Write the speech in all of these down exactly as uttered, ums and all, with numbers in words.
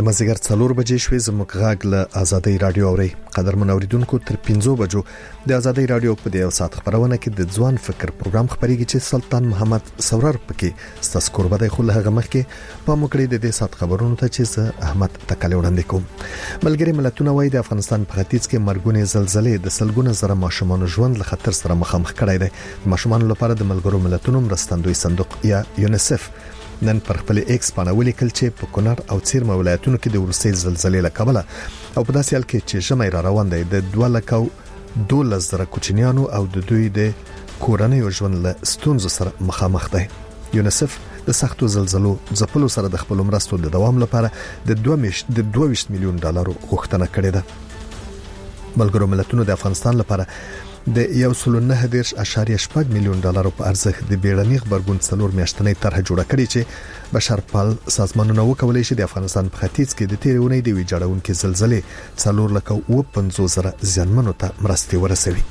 د مازیګر څلور بجې شوې زموږ غاګ له آزادۍ رادیو اوري قدرمن اوریدونکو تر پنځو بجو د آزادۍ رادیو په دې سات خبرونه کې د ځوان فکر پروګرام خبريږي چې سلطان محمد سورر پکې ستاسو قربته خو له هغه مخکې په موکړې د دې سات خبرونو ته چې احمد تکل وړاندې کوم ملګری ملتونه وایي د افغانستان په ختیځ کې مرګونې زلزلې د سلګونه زره ماشومان ژوند له خطر سره مخامخ کړي دي ماشومان لپاره د ملګرو ملتونو مرستندوی صندوق یا یونیسف نن پر خپل ایکس باندې ولیکل چې په کونړ او څیرمه ولایتونو کې د ورسې زلزلې له کبله او په داسې حال کې چې ژمي را روان دی د دوه لک او دولس زره کوچنیانو او د دوی د کورنۍ ژوند له ستونزو سره مخامخ دی یونیسف د سختو زلزلو ځپلو سره د خپل مرستو د دوام لپاره د دوه ویشت میلیون ډالر غوښتنه کړې ده ملګرو ملتونو د افغانستان لپاره د یو سل نه دیرش اشاریه شپږ میلیون ډالر په ارزښت د بیړني خبرګون څلور میاشتنۍ طرح جوړه کړې چې بشرپال سازمانونه وکولای شي د افغانستان په ختیځ کې د تیرونې د ویجاړونکو زلزلې څلور لک او پنځوس زره ځانمنو ته مرستې ورسوي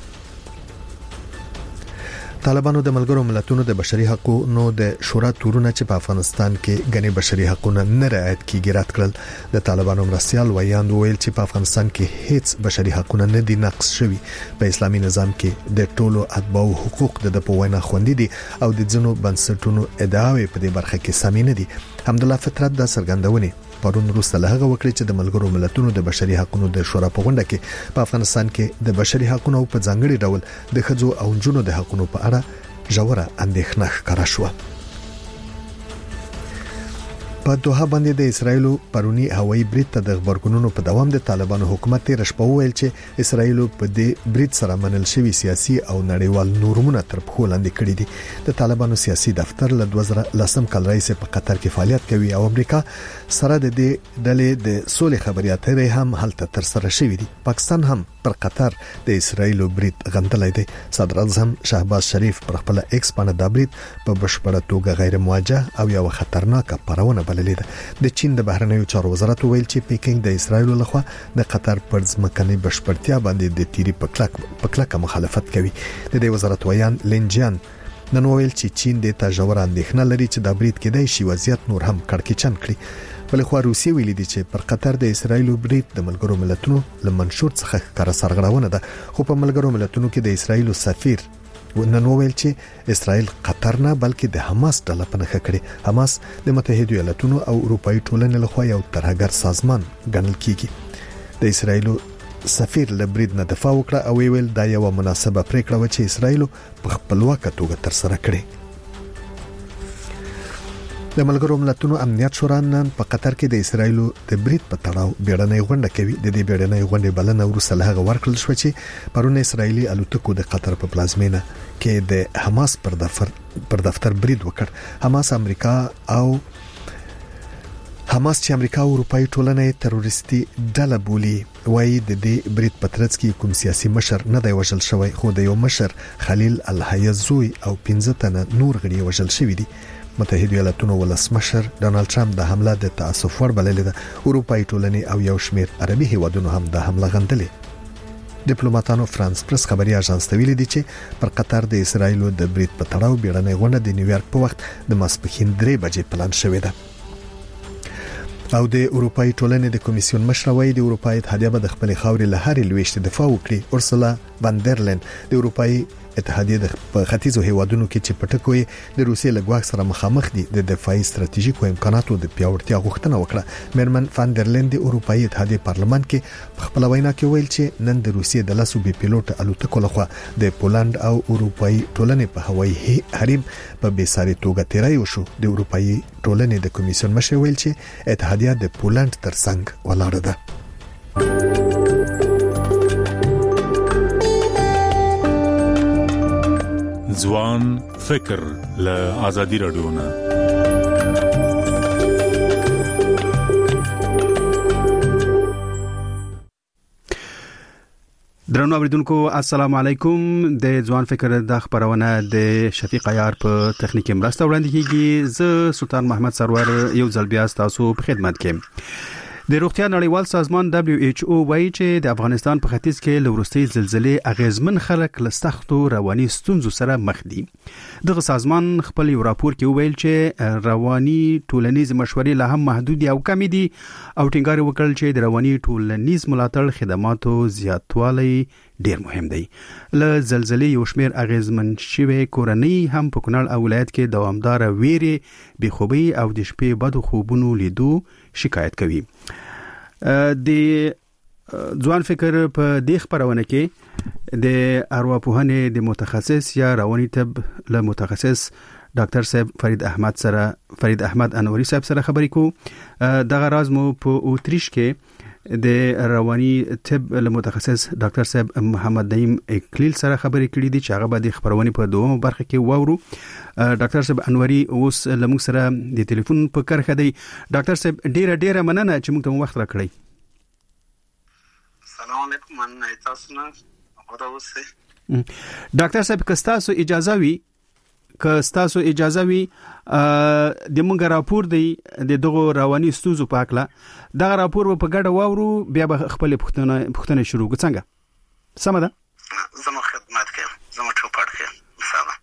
طالبانو د ملګرو ملتونو د بشري حقوقو د شورا تورونه چې په افغانستان کې غني بشري حقوقونه نه رعایت کیږي رات کړل د طالبانو مرستيال ویاند ویل چې په افغانستان کې هیڅ بشري حقوقونه نه دي نقض شوي په اسلامي نظام کې د ټولو اتباع حقوق د په وینا خوندې دي او د ځینو بنسټونو ادعاوې په دې برخه کې سمې نه دي حمدالله فطرت د سرګندونې پرون روسته له هغه وکړي چې د ملګرو ملتونو د بشري حقوقو د شورا په غونډه کې په افغانستان کې د بشري حقوقو په ځانګړي ډول د خځو او جنونو د حقوقو په اړه ژوره اندېښنه ښکاره شوه په دوحه باندې د اسرایل پرونی هوایي بریټ ته د خبرګونونو په دوام د طالبانو حکومت تیر شپه ویل چې اسرایل په دې بریټ سره منل شوی سیاسي او نړیوال نورمونه تر پخو لاندې کړی دي د طالبانو سیاسي دفتر له دوه زره لسم کال رئیس په قطر کې فعالیت کوي او امریکا سره د دې ډلې د سولې خبري اترې هم هلته تر سره شوې دي پاکستان هم پر قطر د اسرایل بریټ غندلې دي صدر اعظم شهباز شریف پر خپل ایکس باندې د بریټ په بشپړه توګه غیر موجه او یو خطرناک پرونه د چین د بهرنیو چارو وزارت ویل چې پیکینګ د اسرایل لخوا د قطر پر ځمکني بشپړتیا باندې د تیری پکلک پکلک مخالفت کوي د دې وزارت ویان لینجان نن ویل چې چین د تجاور اندېښنه لري چې د بریټ کې د شی وضعیت نور هم کړکېچن کړي بل خو روسي ویل دي چې پر قطر د اسرایل بریټ د ملګرو ملتونو لمنشور څخه کار سرغړونه ده خو په ملګرو ملتونو کې د اسرایل سفیر ونن ویل چې اسرائیل قطر نه بلکې د حماس ډله په نخښه کړي حماس د متحده ایالاتونو او اروپאי ټولنې لخوا یو ترهګر سازمان ګڼل کیږي د اسرائیل سفیر لبرید نه دفاع وکړه او ویل دا یو مناسبه پریکړه و چې اسرائیل په خپلواکه توګه تر سره کړي د ملګرو ملتونو امنیت شورا نن په قطر کې د اسرائیل د بریټ په تړاو بیړنۍ غونډه کوي د دې بیړنۍ غونډې بلنه وروسته له هغه ورکړل شو چې پرون اسرائیلي الوتکو د قطر په پلازمینه کې د حماس پر دفتر پر دفتر برید وکړ حماس امریکا او حماس چې امریکا او اروپאי ټولنې تروریستي ډله بولي وایي د دې بریټ پترڅ کې کوم سیاسي مشر نه دی وژل شوی خو د یو مشر خلیل الحیزوی او پنځه تنه نور غړي وژل شوی دي متحده ایالاتونو ولسمشر ډونالد ټرمپ د حمله د تاسف ور بللې ده اروپאי ټولنې او یو شمیر عربي هیوادونو هم د حمله غندلې ډیپلوماټانو فرانس پریس خبري اژانس ته ویلي دي چې پر قطر د اسرایل د بریټ په تړاو بیړنۍ غونډه د نیویارک په وخت د ماسپښین درې بجې پلان شوې ده او د اروپאי ټولنې د کمیسیون مشروي د اروپאי اتحادیه به د خپل خاوري له هرې لويشت دفاع وکړي اورسولا فاندرلین د اروپאי اتحادیه د ختیځو هیوادونو کې چې پټکوي د روسیې لګواک سره مخامخ دي د دفاعي ستراتیژیکو امکاناتو د پیاوړتیا غوښتنه وکړه مېرمن فاندرلین د اروپאי اتحادیه پارلمان کې په خپل وینا کې ویل چې نن د روسیې د لاسو بي پیلوټ الوتکو لخوا د پولند او اروپאי ټولنې په هوایي حریم په بیساري توګه تیرای وشو د اروپאי ټولنې د کمیسیون مشر ویل چې اتحادیه د پولند ترڅنګ ولاړه ده ځوان فکر له آزادي رادیو نه درنو اوریدونکو السلام علیکم د ځوان فکر د خبرونه د شفیق عیار په تخنیکی مرسته وړاندې کیږي زه سلطان محمد سرور یو ځل بیا تاسو په خدمت کې د روغتیا نړیوال سازمان دبليو ایچ او وایي چې د افغانستان په ختیځ کې لورستي زلزلې اغیزمن خلک له سختو رواني ستونزو سره مخ دي. دغه سازمان خپل یو راپور کې ویل چې رواني ټولنیز مشورې له هم محدود او کم دي او ټینګار وکړل چې د رواني ټولنیز ملاتړ خدماتو زیاتوالی ډیر مهم دی. له زلزلې یو شمېر اغیزمن شوی کورنۍ هم په کونړ او ولایت کې دوامدار ویري بېخوبي او د شپې بدو خوبونو لیدو شکایت کوي. د ځوان فکر په دې خبرونه کې د ارواپوهنې د متخصص یا رواني طب له متخصص ډاکټر صاحب فرید احمد سره فرید احمد انوري صاحب سره خبرې کوو. دغه راز مو په اوتریش کې د رواني طب له متخصص ډاکټر صاحب محمد نعیم اکلیل سره خبرې کړې دي چې هغه به د خبرونه په دومره برخه کې وورو. ډاکټر صاحب انوري اوس لمو سره د ټلیفون په کرخه دی. ډاکټر صاحب ډیره ډیره مننه چې موږ ته وخت راکړی. السلام علیکم. مننه تاسو نه خدا اوسه. ډاکټر صاحب که تاسو اجازه وي که تاسو اجازه وي د موږ راپور دی د دغه رواني ستونزو په اړه دا راپور په ګډه واورو بیا به خپل پوښتنه پوښتنه شروع وکړو. څنګه سم ده؟ زموږ خدمت کوي زموږ چوپړ کوي. مثلا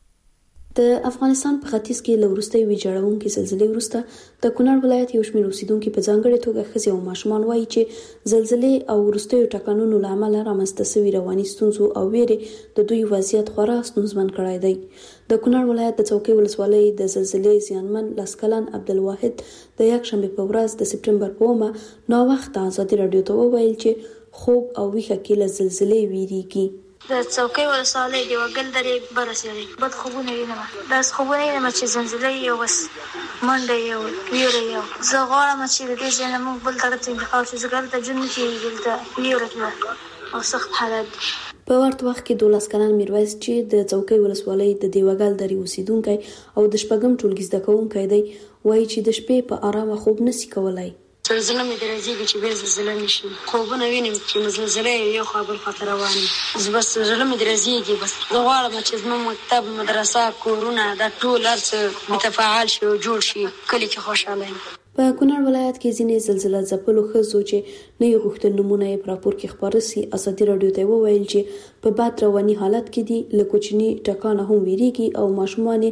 د افغانستان په ختیځ کې لورستي ویجاړونکې زلزلې وروسته د کونړ ولایت یو شمېر اوسیدونکو په ځانګړي توګه ښځې او ماشومان وایي چې زلزلې او وروستیو ټکانونو له امله رامنځته شوي رواني ستونزو او ویرې د دوی وضعیت خورا ستونزمن کړی دی. د کونړ ولایت د څوکۍ ولسوالۍ د زلزلې زیانمن لسکلن عبدالواحد د یکشنبه په ورځ د سپټمبر په اومه نو وخت ازادي رادیو ته وویل چې خوب او ویښه کې له زلزلې ویریږي. د څوکۍ ولسوالۍ د وګل درې برسېږي بد خوبونه وینم. دا خوبونه وینم چې زلزلې یو بس منډه یو ویره یو. زه غواړم چې د دې ځای نه موږ بل طرف ته انتقال شو. زه ګرته ژوند کې دلته ویره کې او سخت حالت. په ورته وخت کې دولس کلن میرویس چې د څوکۍ ولسوالۍ د دیوګل درې اوسیدونکی او د شپږم ټولګي زده کوونکی دی وایي چې د شپې په آرامه خوب نشي کولای. زلزله مې درځيږي چې به زلزله نشي. خوبونه وینم چې زلزله یو خبر خطر رواني. زه بس زلزله مې درځيږي بس زه غواړم چې زموږ مکتب مدرسه کورونه د ټول ارڅ متفاعل شي او جوړ شي کلی کې خوشاله یم. په کونړ ولایت کې ځینې زلزله ځپلو ښځو چې نه یې غوښتل نومونه یې په راپور کې خپاره سي ازادي راډیو ته وویل چې په بد رواني حالت کې دي. له کوچني ټکانه هم ویریږي او ماشومان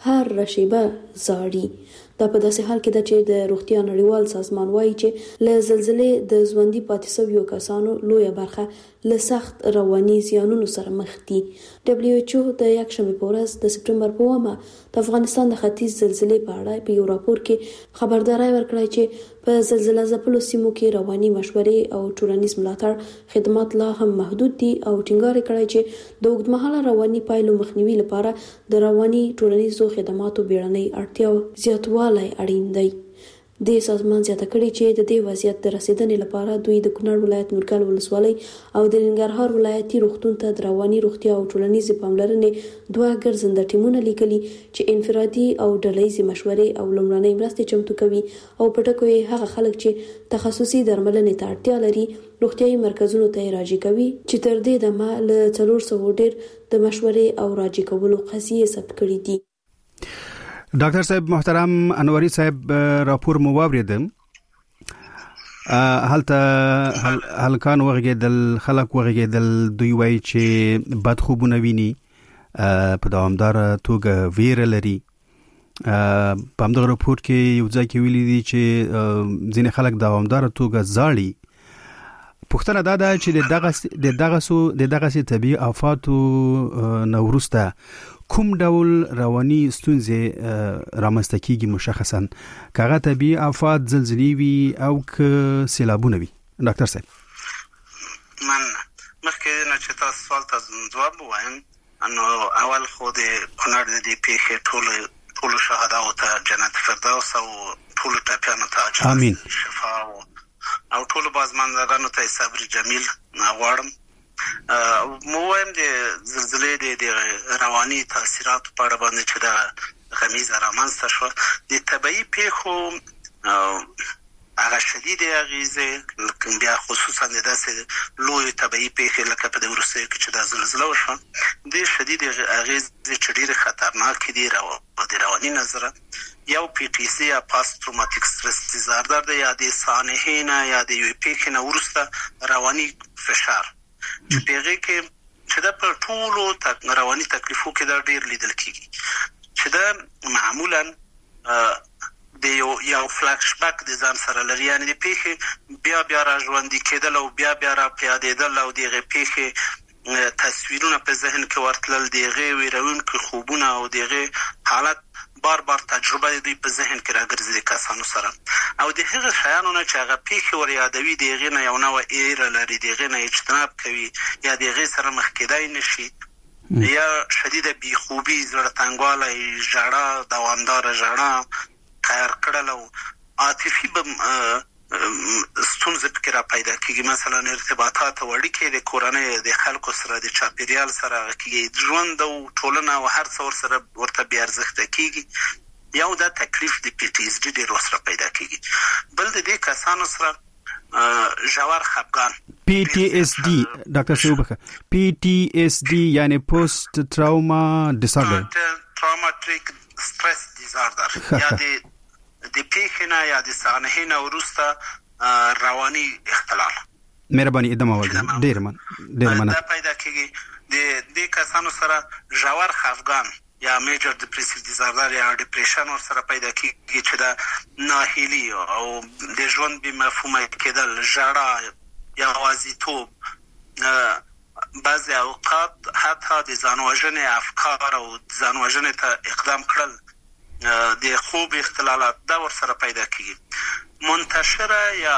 هر شیبه زاړي. دا په داسې حال کې ده چې د روغتیا نړیوال سازمان وایي چې له زلزلې د ژوندي پاتې شویو کسانو لویه برخه له سخت رواني زیانونو سره مخ دي. دبليو ایچ او د یکشنبه په ورځ د سپټمبر په اومه د افغانستان د ختیځ زلزلې په اړه په یو راپور کې خبرداري ورکړه چې په زلزله ځپلو سیمو کې رواني مشورې او ټولنیز ملاتړ خدمات لا هم محدود دي او ټینګار کړی چې د اوږدمهاله رواني پایلو مخنیوي لپاره د رواني ټولنیزو خدماتو بیړنۍ اړتیا زیاتوالی اړین دی. د سازمان زیاته کړي چې د دې وضعیت د رسیدنې لپاره دوی د کونړ ولایت نورګل ولسوالۍ او د ننګرهار ولایتي روغتون ته د رواني روغتیا او ټولنیزې پاملرنې دوه ګرځنده ټیمونه لیکلي چې انفرادي او ډلهیزې مشورې او لومړنۍ مرستې چمتو کوي او په ټکو یې هغه خلک چې تخصصي درملنې ته اړتیا لري روغتیايي مرکزونو ته راجع کوي چې تر دې دمه له څلور سوه ډیر د مشورې او راجع کولو قضیې ثبت کړي دي. ډاکټر صاحب محترم انوري صاحب راپور مو واوریدم. هلته هلکان وغږېدل خلک وغږېدل دوی وایي چې بد خوبونه ویني په دوامداره توګه ویره لري. په همدغه راپور کې یو ځای کې ویلي دي چې ځینې خلک دوامداره توګه زاړي. پوښتنه دا ده چې د دغه د دغه د دغه طبيعي آفاتو نه وروسته کوم ډول رواني ستونزې رامنځته کیږي مشخصا کاغه طبيعي آفات زلزلې وي او ک سیلابونه وي. ډاکټر صاحب من مخکې نه چې تاسو سوال ته جواب وایم انو اول خو د کونړ د دې پیښې ټول ټول شهدا او ته جنت فردوس او ټول ټاپیانو ته امين شفا او ټول بازماندګانو ته صبر جمیل غواړم. مو وایم د زلزلې د رواني تاثیرات په اړه باندې چې د غمیزه رامنځته شو د طبيعي پیښو هغه شدید اغیزه لکه بیا خصوصا د داسې لوی طبيعي پیښې لکه په د روسیې کې چې د زلزلې وشو د شدید اغیزه چې ډیره خطرناک دي راو د رواني نظر یو پی ټی سی یا پاست تروماتیک استرس دیزاردر د یا د سانحې نه یا د یو پیښې نه ورسته رواني فشار چې پیغه کې چې د په ټولو رواني تکلیفو کې دا ډیر لیدل کیږي چې دا معمولا د یو یو فلاش بک د ځان سره لري یعنی د پیښې بیا بیا را ژوندۍ کېدل او بیا بیا را پیادېدل او دغه پیښې تصویرونه په ذهن کې ورتلل دغه ویرونکو خوبونه او دغه حالت بار بار تجربه دی په ذهن کې راګرځي د کسانو سره او د هغه شیانو نه چې هغه پیښې ور یادوي دغه نه یو نو ایره لري دغه نه اجتناب کوي یا دغه سره مخ کېدای نشي یا شدید بیخوبی زړه تنګوالی ژړا دوامدار ژړا خیر کړلو عاطفي به ستونزې پکې را پیدا کیږي مثلا ارتباطات او اړیکې د کورنۍ د خلکو سره د چاپیریال سره کیږي ژوند او ټولنه او هر څور سره ورته بیا ارزښت کیږي یو دا تکلیف د پی ټی اس ډي ډیر سره پیدا کیږي بل د دې کسانو سره ژور خپګان پی ټی اس ډي ډاکټر شوبخه پی ټی اس ډي یعنی پوست تراوما ډیسارډر تراوماتیک سترس دیزاردر یا د د پیښینا یا د سانحې نه ورسته رواني اختلال مهرباني ادامه وکړئ ډیر من ډیر من دا پیدا کیږي د دې کسانو سره ژور خفګان یا میجر ډیپریسیو دیزاردر یا ډیپریشن ور سره پیدا کیږي چې دا ناهیلی او د ژوند به مفهوم کېدل ژړا یا وازیتوب بعضی اوقات حتی د ځانوژنې افکار او ځانوژنې ته اقدام کړل د خوب اختلالات دا ور سره پیدا کیږي منتشره یا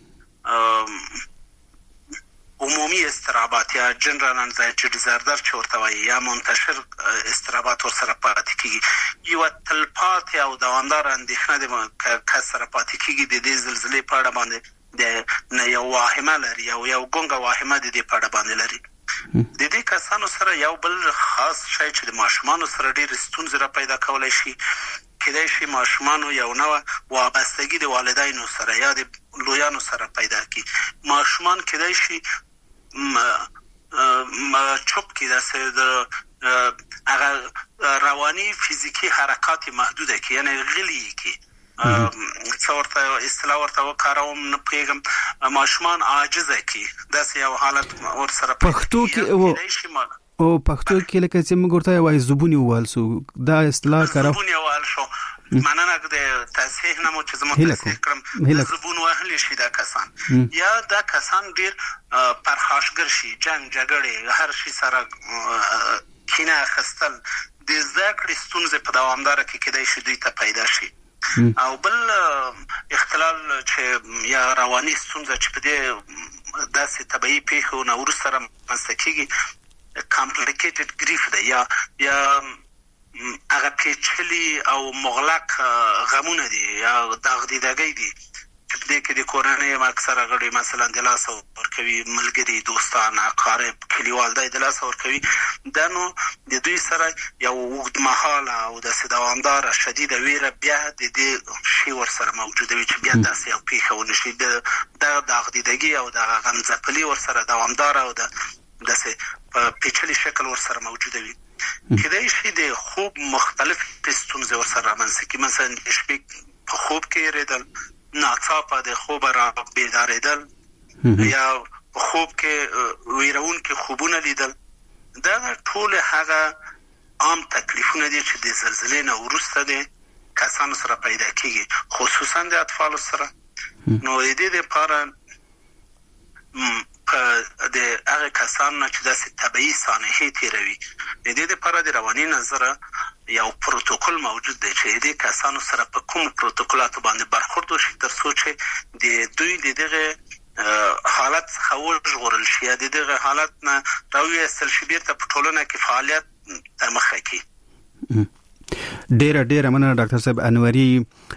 عمومی استرابات یا جنرال انزایټي ډیزاردر چې ورته وایي یا منتشر استرابات ور سره پاتې کیږي یو تلپاتې او دوامدار اندېښنه د کس سره پاتې کیږي د دې زلزلې په اړه باندې د نه یو واهمه لري او یو ګونګه واهمه د دې په اړه باندې لري د دې کسانو سره یو بل خاص شی چې د ماشومان سره ډیر ستونزې را پیدا کولای شي کېدای شي ماشومان یو نوع وابستګي د والدینو سره یا د لویانو سره پیدا کی ماشومان کېدای شي ما چوپ کې د هغه رواني فزیکی حرکات محدوده کی یعنی غلی کی څورته اصطلاح ورته وکاروم نه پیغام ماشومان عاجزه کی داسې یو حالت ور سره پښتو کې او پښتو کې لکه چې موږ ورته وایي زبونی والسو دا اصطلاح کارو زبونی والشو معنی نه د تصحیح نه مو چې زموږ تصحیح کړم زبون وهلی شي دا کسان یا دا کسان ډیر پرخاشګر شي جنگ جګړه هر شي سره کینه خستل د ذکر ستونزې په دوامدار کې کېدای شي دوی ته پیدا شي او بل اختلال چې یا رواني ستونزه چې په دې داسې طبيعي پیښو نه ورسره مسکیږي کمپلیکیټډ ګریف ده یا یا هغه پیچلي او مغلق غمونه دي یا دغدیدګي دي چې په دې کې د کورنۍ اکثره غړي مثلا د لاس ورکوي ملګري دوستان اقارب کلیوال د لاس ورکوي دا نو د دوی سره یو وخت مهاله او د دوامدار شدید ویره بیا د دې شی ور سره موجوده وي چې بیا داسې یو پیښه ونشي د دغدیدګي او د غمزپلي ور سره دوامدار او د داسې په پیچلي شکل ور سره موجوده وي کله شي د خوب مختلف ستونزې ور سره رامنځته کی مثلا شپې په خوب کې ریدل ناڅاپه د خوب را بیدارېدل یا په خوب کې ویرون کې خوبونه لیدل دا ټول هغه عام تکلیفونه دي چې د زلزلې نه وروسته دي کسانو سره پیدا کیږي خصوصا د اطفال سره نو د دې لپاره په د هغه کسانو چې داسې طبيعي سانحې تیروي د دې لپاره د رواني نظر یو پروتوکول موجود دی چې د کسانو سره په کوم پروتوکولاتو باندې برخورد وشي تر څو چې د دوی د دغه حالت څخه وژغورل شي د دغه حالت نه راوېستل شي بیرته په ټولنه کې فعالیت ته مخه کړي ډېر ډېر مننه ډاکټر صاحب انوري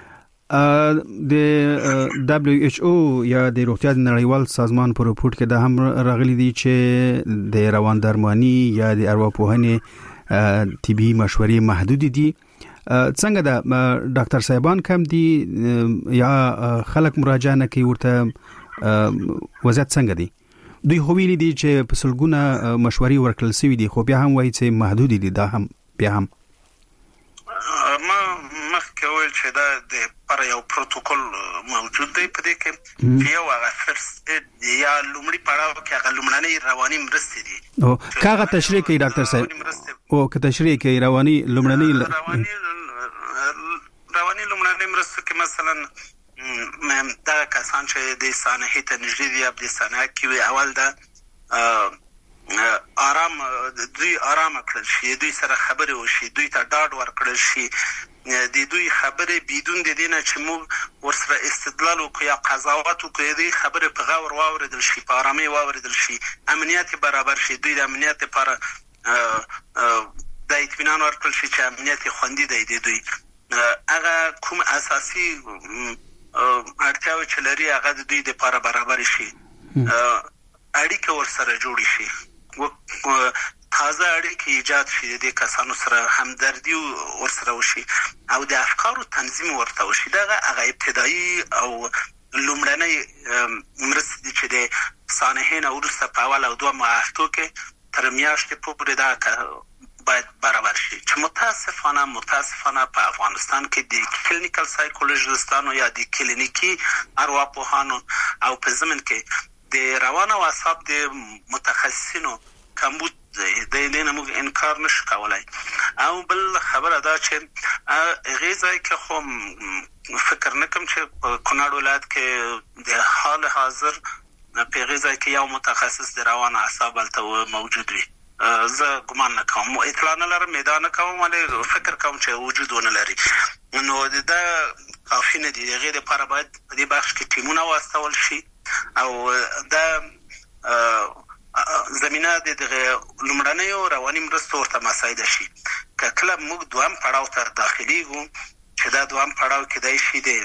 د دبليو ایچ او یا د روغتیا د نړیوال سازمان په رپورت کې دا هم راغلي دي چې د روان درمانی یا د ارواپوهنې طبي مشورې محدود دي څنګه دا ډاکټر صاحبان کم دي یا خلک مراجعه نه کوي ورته وضعیت څنګه دي؟ دوی خو ویلي دي چې په سلګونه مشورې ورکړل شوې دي خو بیا هم وایي چې محدود دي. دا هم بیا هم ما مخکې ویل چې دا د پر یو پروتوکول موجود دی په دې کې یو هغه فرست یا لومړی پړاو کې هغه لومړنۍ رواني مرستې دي. او کاغه تشریح کوي ډاکټر صاحب او که تشریح کوي رواني لومړنۍ رواني رواني لومړنۍ مرستې کې مثلا مم دا کسان چې د سانحې ته نږدې دي د سانحه کې اول دا آرام دوی آرام کړل شي، دوی سره خبرې وشي، دوی ته ډاډ ورکړل شي، د دوی خبرې بدون د دینه چې موږ ورسره استدلال وکړو یا قضاوت وکړو، دوی خبرې په غور واوریدل شي، په آرامۍ واوریدل شي، امنیت برابر شي، دوی د امنیت لپاره د اطمینان ورکړل شي چې امنیت خوندي دی. د دوی هغه کوم اساسي اړتیاوې چې لري هغه د دوی لپاره برابر شي، اړیکه ورسره جوړ شي، تازه اړیکې ایجاد شي، د کسانو سره همدردي ورسره وشي او د افکارو تنظیم ورته وشي. دا هغه ابتدایي او لومړنۍ مرستې چې د سانحې نه وروسته په اول او دوه هفتو کې تر میاشتې پورې دا باید برابر شي. چې متاسفانه متاسفانه په افغانستان کې د کلینیکل سایکولوژیستانو یا د کلینیکي ارواپوهانو او په ضمن کې د روان او اعصاب د متخصصینو کمبود دی، د دې نه موږ انکار نشو کولای. او بل خبره دا چې غیزای کې خو فکر نکم چې په کونړ ولایت کې د حال حاضر په غیزای کې یو متخصص د روان اعصاب الته موجود وي. زه ګمان نه کوم، اطلاع نه لرم، میدان نه کوم، ولی فکر کوم چې وجود ونه لري. نو دا کافي نه دي. هغې دپاره باید په دې بخش کې ټیمونه واستول شي او دا زمینه د دغه لومړنیو رواني مرستو ورته مساعده شي. که کله موږ دوهم پړاو ته داخلیږو چې دا دوهم پړاو کیدای شي د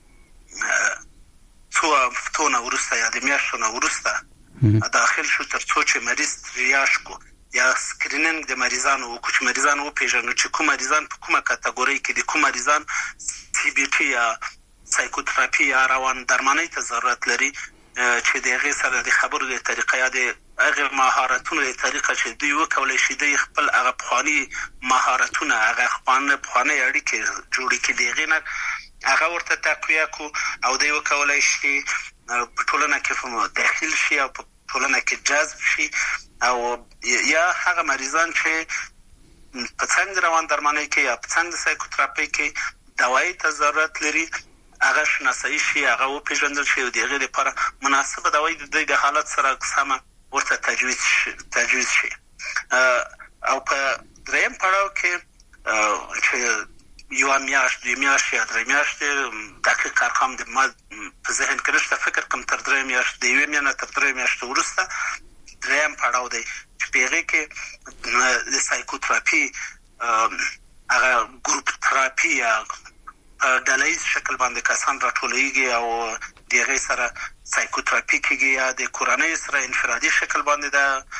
څو هفتو نه وروسته یا د میاشتو نه وروسته داخل شو تر څو چې مریض ریاش کو یا سکرینینګ د مریضانو وکړو چې مریضان وپېژنو چې کوم مریضان په کومه کاتګورۍ کې دي، کوم مریضان سی بي ټي یا سایکوتراپي یا روان درمانۍ ته ضرورت لري، چې د هغې سره د خبرو د طریقه یا د هغې مهارتونو د طریقه چې دوی وکولی شي دوی خپل هغه پخواني مهارتونه هغه پخوانۍ اړیکې جوړې کړي، د هغې نه هغه ورته تقویه کړو او دوی وکولی شي په ټولنه کې داخل شي او په ټولنه کې جذب شي. او یا هغه مریضان چې په څنګ روان درمانۍ کې یا په څنګ سایکوتراپي کې دوایي ته ضرورت لري هغه شناسایی شي، هغه وپېژندل شي او د هغې لپاره مناسبه دوایي د دوی د حالت سره سمه ورته تجویز شي تجویز شي. او په دریم پړاو کې چې یو میاشت دوی میاشت یا درې میاشتې دقیق ارقام د ما په ذهن کې نشته، فکر کوم تر درې میاشت د یوې میاشتې تر درې میاشتې وروسته دریم پړاو دی چې په هغې کې د سایکوتراپي هغه ګروپ تراپي یا ډلهیز شکل باندې کسان راټولېږي او د هغې سره سایکوتراپي کېږي یا د کورنۍ سره انفرادي شکل باندې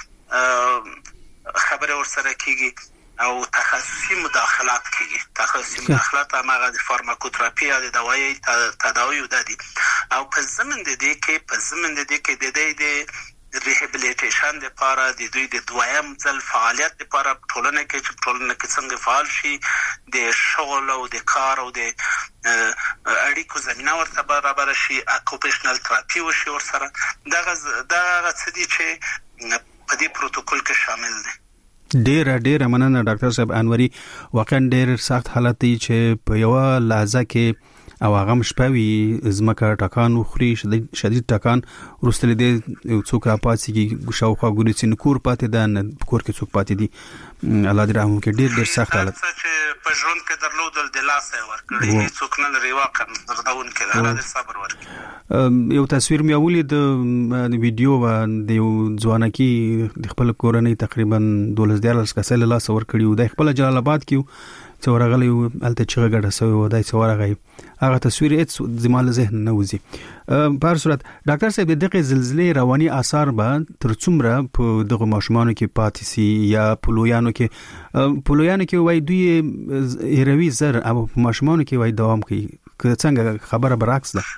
د خبرې ورسره کېږي او تخصصي مداخلات کېږي. تخصصي مداخلات هماغه د فارماکوتراپي یا د دوایي تداویو دا دي. او په ضمن د دې کې په ضمن د دې کې د دوی د ریهابلیټیشن لپاره د دوی د دویم ځل فعالیت لپاره په ټولنه کې چې په ټولنه کې څنګه فعال شي، د شغل او د کار او د اړیکو زمینه ورته برابر شي، اکوپیشنل تراپي وشي ورسره. دغه دغه څه دي چې په دې پروتوکول کې شامل دي. ډیر ډیر مننه ډاکټر صاحب انوري. واقعا ډیر سخت حالت دی چې په یو لحظه کې او هغه مشپوي زمکه ټکان وخوري، شدید ټکان وروسته دې څوک راپاتېږي شاوخوا ګوري چې نکور پاتې ده نه کور کې څوک پاتې دي. الله دې رحم وکړي. ډېر ډېر سخت حالت چې په ژوند کې درلودل د لاسه ورکړي هیڅوک نه لري، واقعا دردونکی ده. الله دې صبر ورکړي. یو تصویر مې ولید د ویډیو د یو ځوانکی د خپل کورنۍ تقریبا دولس دیارلس کسه له لاسه ورکړي، د خپل جلال آباد کې څو راغلی الته چې غړډه سوی و دای څو راغی هغه تصویر هیڅ زمال ذهن نه وځي. په هر صورت ډاکټر صاحب دغه زلزلې رواني آثار به تر څومره په دغه ماشومانو کې پاتې سي یا په لویانو کې په لویانو کې وای دوی هروي زر او په ماشومانو کې وای دوام کوي که څنګه خبره برعکس ده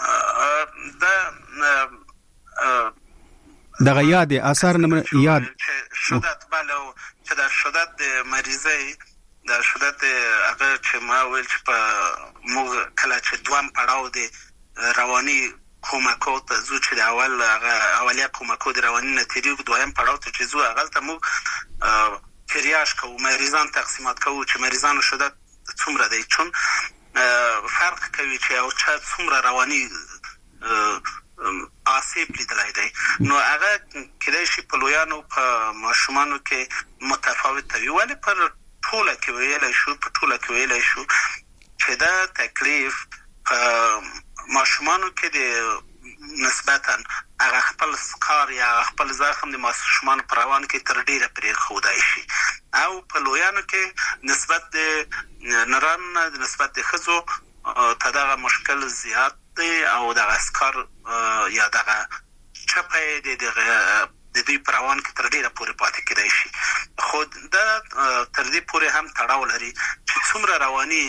دغه یاد آثار نه یاد شدت بلو چې د شدت د مریضي د شدت هغه چې ما ویل چې په موږ کله چې دوام پړاو دي رواني کومکو ته زو چې د اول هغه اولیا کومکو د رواني نتیجه دویم پړاو ته چې زو هغه ته موږ کریاش کوو مریضان تقسیمات کوو چې مریضانو شدت څومره دی چون فرق کوي چې او چې څومره رواني آسیب لیدلای دی نو هغه کله شي په لویانو په ماشومانو کې متفاوت وي ولی پر ټوله کې ویل شو په ټوله کې ویل شو چې دا تکلیف ماشومانو کې د نسبتاً هغه خپل سکار یا خپل زخم د ماشومان پر روان کې تر ډیره پرې خودای شي او په لویانو کې نسبت د نران د نسبت د خزو تدغه مشکل زیات دی او د اسکار یا دغه چپه د دغه د دې پروان کې تر ډیره پورې پاتې کېدای شي خو دا تر دې پورې هم تړاو لري چې څومره رواني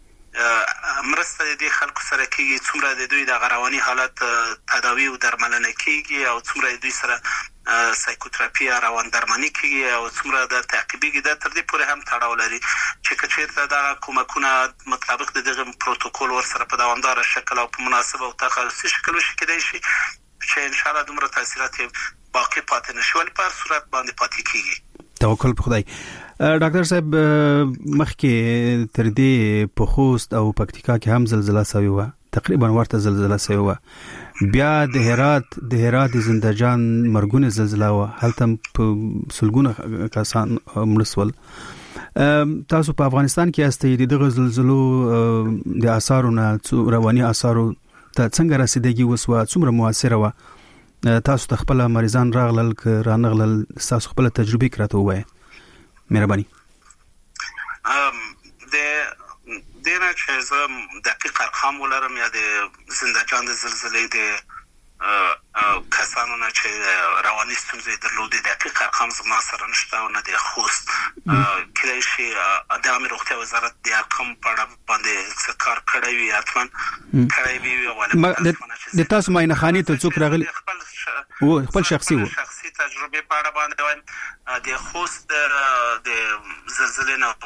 مرسته د خلکو سره کېږي څومره د دوی د رواني حالت تداوی او درملنه کېږي او څومره د دوی سره سایکوتراپي روان درمانی کېږي او څومره د تعقیبي د تر دې پورې هم تړاو لري چې کچېرته د کومکونه مطابق د دغه پروتوکول ور سره په دوامدار شکل او په مناسب او تخصصي شکل وشي کېدای شي چې ان شاء الله دومره تاثیرات باقی پاتې نشي ولې په صورت باندې پاتې کېږي توکل په خدای ډاکټر صاحب مخکې تر دې په خوست او پکتیکا کې هم زلزلہ شوی و تقریبا ورته زلزلہ شوی و بیا د هرات د هرات زندجان مرګونه زلزلہ و هلته په سلګونه کسان مرسول تاسو په افغانستان کې استې دغه زلزلو د آثارونه رواني آثارو ته څنګه رسیدګي وسوه څومره موثره و تاسو ته خپل مریضان راغلل ک رانغلل تاسو خپل تجربه کړته وای مهرباني ام د دینه چې زه دقیق ارقام ولرم یا د زندجان د زلزلې د کسانو نه چې رواني ستونزې درلودې دقیق ارقام زما سره نشته او نه د خوست کله شي د امیر روغتیا وزارت د ارقام په اړه باندې کار کړی وي اتمن کړی وي ولې د تاسو ماینه خاني ته څوک راغلی او خپل شخصي وو شخصي تجربه په اړه باندې وایم د خوست د زلزلې نه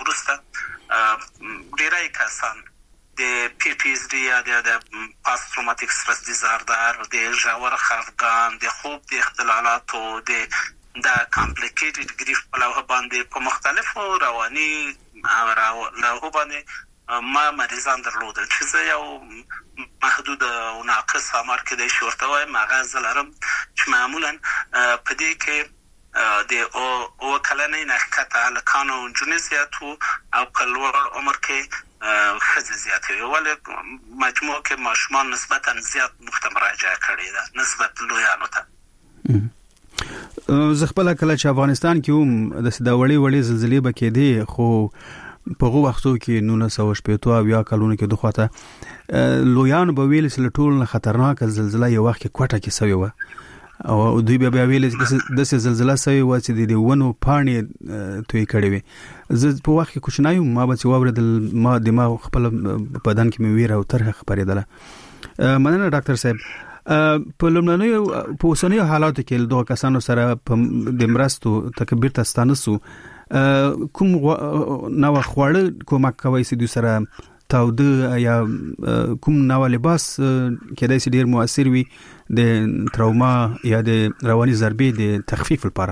وروسته ډیری کسان د پی ټی اس ډي یا د پاست تروماتیک سترس ډیزاردر د ژور خفګان د خوب د اختلالاتو د د کمپلیکیټډ گریف په لوه باندې په مختلفو رواني لوه باندې ما مریضان درلودل چې زه یو محدود او ناقص امر کې د شورته وایم هغه زلرم چې معمولا په دې کې د او او کلنې نښکته الکانو جنزیاتو او کلور عمر کې خزه زیاته ولې مجموع کې ماشومان نسبتا زیات مخته مراجعه کړې ده نسبت لویانو ته زه خپل کله چې افغانستان کې هم د سداوړي وړي زلزلې بکې دي خو په هغه وختو کې نو نه سو شپېتو او یا کلونو کې دغه لویان به ویل چې ټول خطرناک زلزلہ یو وخت کې کوټه کې سوی و او دوی به ویل چې د زلزلہ سوی و چې د ونو پاڼې توی کړي وي زه په وخت کې کوچنایم ما به چې واوریدل ما د ما خپل بدن کې مې ویره او ترخه خبرېدله مننه ډاکټر صاحب په لومړنیو په اوسنیو حالاتو کې دوه کسانو سره د مرستو تکبیر تستانسو کوم نو خواړه کومک کوي چې دوی سره تاوده یا کوم نو لباس کېدای شي ډیر مؤثر وي د تروما یا د رواني ضربې د تخفیف لپاره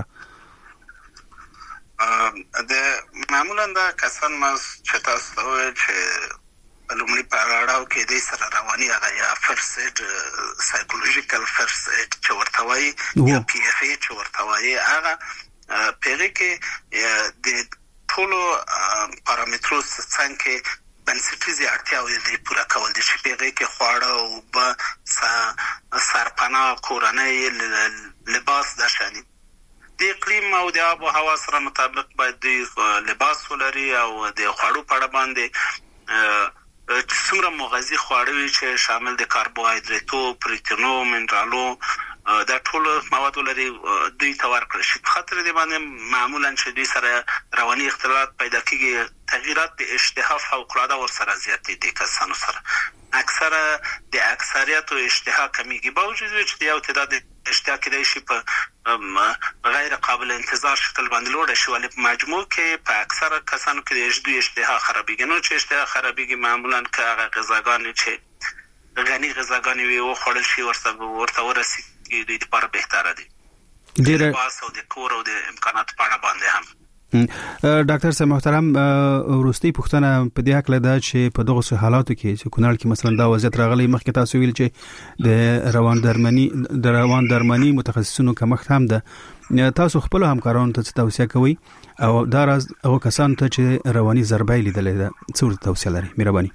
د معمولا د کسان ما چې تاسو چې لومړی په اړه کې د سره رواني هغه یا فرست اید سایکولوژیکل فرست اید چې ورته وایي یا پی اف ای چې ورته وایي هغه پیغه کې د ټولو پارامترو څنګه بنسټیزي اړتیاوې د پوره کول دي چې پیغه کې خواړه او به سرپناه کورنۍ لباس د شانی د اقلیم او د آب و هوا سره مطابق باید د لباس ولري او د خواړو په اړه باندې څومره مغذي خواړه وي چې شامل د کاربوهایډریټو، پروتینو، منرالو دا ټول مواد لري دوی ته ورکړل شي. په خاطر دې باندې معمولا چې دوی سره رواني اختلالات پیدا کیږي، تغییرات د اشتها فوق العاده ور سره زیاتې دي کسانو سره. اکثره د اکثریت اشتها کمیږي، باوجود چې د یو تعداد اشتها کېدای شي په غیر قابل انتظار شکل باندې لوړ شي، ولې په مجموع کې په اکثره کسانو کې د اشتها خرابېږي. نو چې اشتها خرابېږي معمولا که هغه غذاګانې چې غني غذاګانې وي وخوړل شي ورته ورته ورسي د دې لپاره بهتره دي. ډېر باس او د کور او د امکانات په اړه باندې هم ډاکټر صاحب محترم، ورستي پوښتنه په دې حق لده چې په دغه حالاتو کې چې کونړ کې مثلا دا وضعیت راغلی، مخکې تاسو ویل چې د روان درمانی د روان درمانی متخصصینو کمښت هم ده، تاسو خپل همکارانو ته توصیه کوئ او دا راز هغه کسانو ته چې رواني ضربه لیدلې ده څه توصیه لري؟ مهرباني.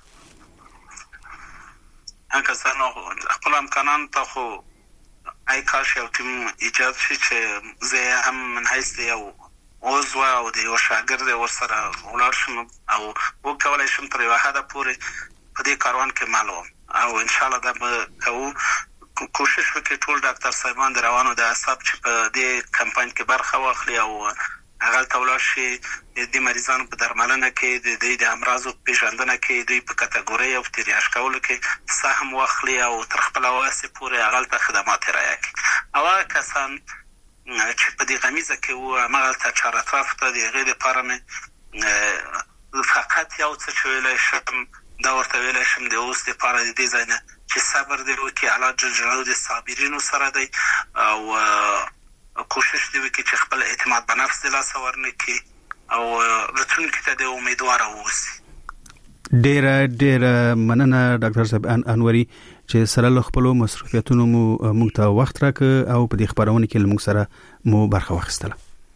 هغه کسانو خپل همکارانو ته خو آی کاش یو ټیم ایجاد شي چې زه هم من حیث یو عضو او د یو شاګرد ورسره ولاړ شم او وکولای شم تر یو حده پورې په دې کاروان کې معلوم او ان شاء الله دا به کوو. کوشش وکړي ټول ډاکټر صاحبان د روانو د اعصاب چې په دې کمپاین کې برخه واخلي او هغه ته ولاړ شي د مریضانو په درملنه کې، د دې د امراضو پیژندنه کې، دوی په کټګوري او تریاج کولو کې سهم واخلي او تر خپل واسه پورې هغه ته خدمات رایي کوي. او کسان چې په دې غمیزه کې و عمل ته چاره طرف ته د غیر لپاره مې فقط یو څه چې ویل شم دا ورته ویل شم د اوس لپاره د دې ځای نه چې صبر دی وکړي، الله جل جلاله د صابرینو سره دی او کوشش دی وکړي چې خپل اعتماد په نفس د لاسه ورنکړي او راتلونکي ته د امیدواره واوسي. ډېر ډېر مننه ډاکټر صاحب انوري چې سره له خپل مصروفیتونو مو موږ ته وخت راکړ او په دې خبرونه کې موږ سره مو برخه واخیستله.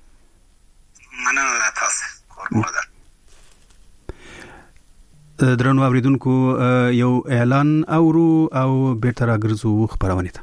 مننه تاسو. درنو اوریدونکو، یو اعلان اورو او بیرته راګرځو خبرونه ته.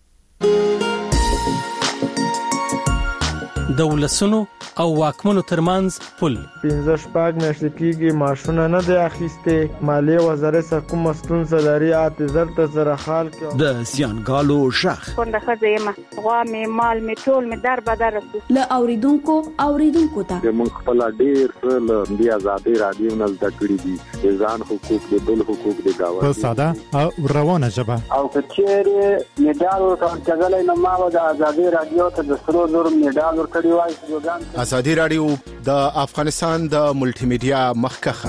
د ولسونو او واکمنو ترمنځ پل پنځه شپږ میاشتې کېږي ماشونه نه دی اخیستې، مالیې وزارت سره کومه ستونزه لري، اته زر ته سره حال کې د زیانګالو شخ څنګه ښځه یم غوا مې مال مې ټول مې در بدر رسو له اوریدونکو اوریدونکو ته موږ خپل ډیر څه له بیا آزادي رادیو نه زده کړی دي، د ځان حقوق د بل حقوق د گاوند په ساده او روانه ژبه او کچېره میډال ورکړل کېدلای نو ما د آزادي رادیو ته د سرو زر میډال ورکړی وای. آزادي رادیو د افغانستان د ملټي میډیا مخکخه.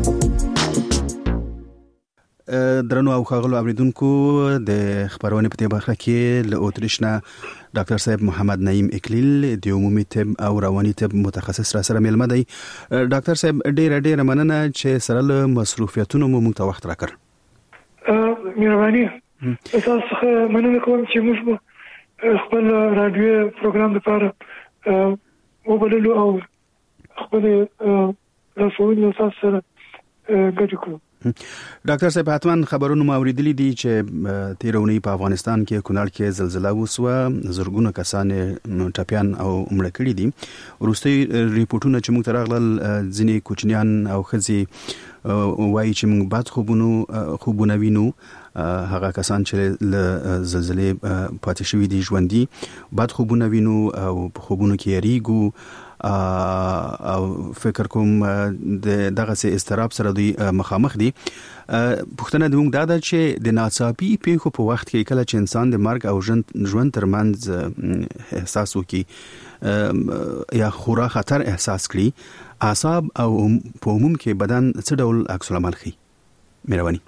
درنو او ښاغلو اوریدونکو، د خبرونه په دې برخه کې له اتریش نه ډاکټر صاحب محمد نعیم اکلیل د عمومي طب او رواني طب متخصص را سره ملمه دی. ډاکټر صاحب ډېر ډېر مننه چې سره له مصروفیتونو مو موږ ته وخت راکړ. مهرباني تاسو مننه کوم چې موږ خپل رادیو پروګرام لپاره وبللو او خپل رسولي اساس سره ګډ کړو. ډاکټر صاحب حتما خبرونه مو اوریدلي دي چې تیرونی په افغانستان کې کونړ کې زلزلہ وسوه، زرګونه کسان ټپيان او مړه کړي دي. وروستي ریپورتونه چې موږ ته راغلل ځینې کوچنیان او ښځې وایي چې موږ بعد خوبونو خوبونه وینو، هغه کسان چې له زلزلې پاتې شوي دي ژوندي بعد خوبونه وینو او په خوبونو کې یریږو او فکر کوم د دغه سي استراب سره دوی مخامخ دي. پوښتنه د موږ دا ده چې د ناڅاپي پیښو په وخت کې کله چې انسان د مرګ او ژوند ترمنځ احساس وکړي یا خورا خطر احساس کړي، اعصاب او په عموم کې بدن څه ډول عکس العمل ښيي؟ مهرباني.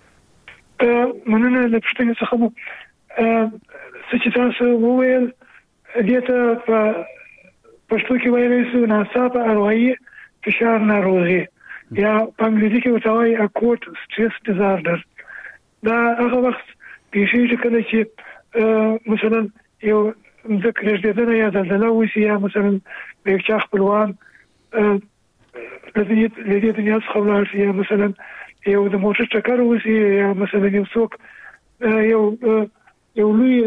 مننه له پښتنې څخه مو څه چې تاسو وویل دې ته په پښتو کې وایي چې ناڅاپه اروایي فشار ناروغي یا په انګلیسي کې ورته وایي اکوټ سټرس ډیزارډر. دا هغه وخت پیښیږي کله چې مثلا یو ذکر جديدنا یا زلزلہ وشي یا مثلا د چا خپلوان لدې لدې دنیا څخه ولاړ شي، یا مثلا یو د موټر ټکر وشي، یا مثلا یو څوک یو یو لوی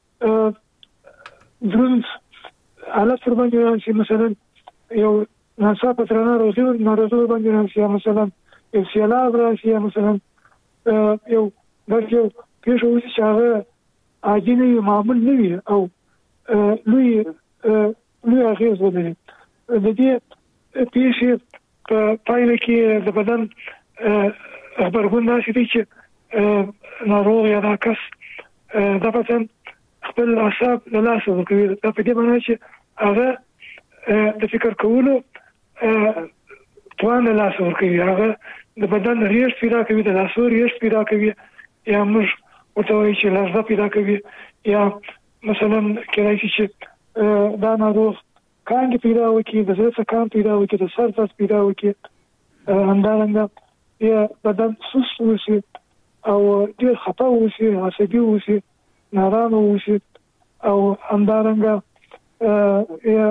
درنس حالت پر باندې راشي، مثلا یو ناڅاپه ترانه روزي ناروغي باندې راشي، یا مثلا یو سیلاب راشي مثلا یو داسې یو پیښه وشي چې هغه عادي نه وي، معمول نه وي او لوی لوی اغېز ولري. د دې پیښې په پایله کې د بدن غبرګون داسې دی چې ناروغ یا دا کس دا بدن خپل اعصاب له لاسه ورکوي. دا په دې معنی چې هغه د فکر کولو توان له لاسه ورکوي، هغه د بدن ریښ پیدا کوي، د لاسو ریښ پیدا کوي، یا موږ ورته وایي چې لړزه پیدا کوي، یا مثلا کېدای شي چې دا ناروغ کانګې پیدا وکړي، د زړه څکان پیدا وکړي، د سر درد پیدا وکړي، همدارنګه یا بدن سست وشي او ډېر خفه وشي، عصبي وشي، نارامه وشي، او همدارنګه یا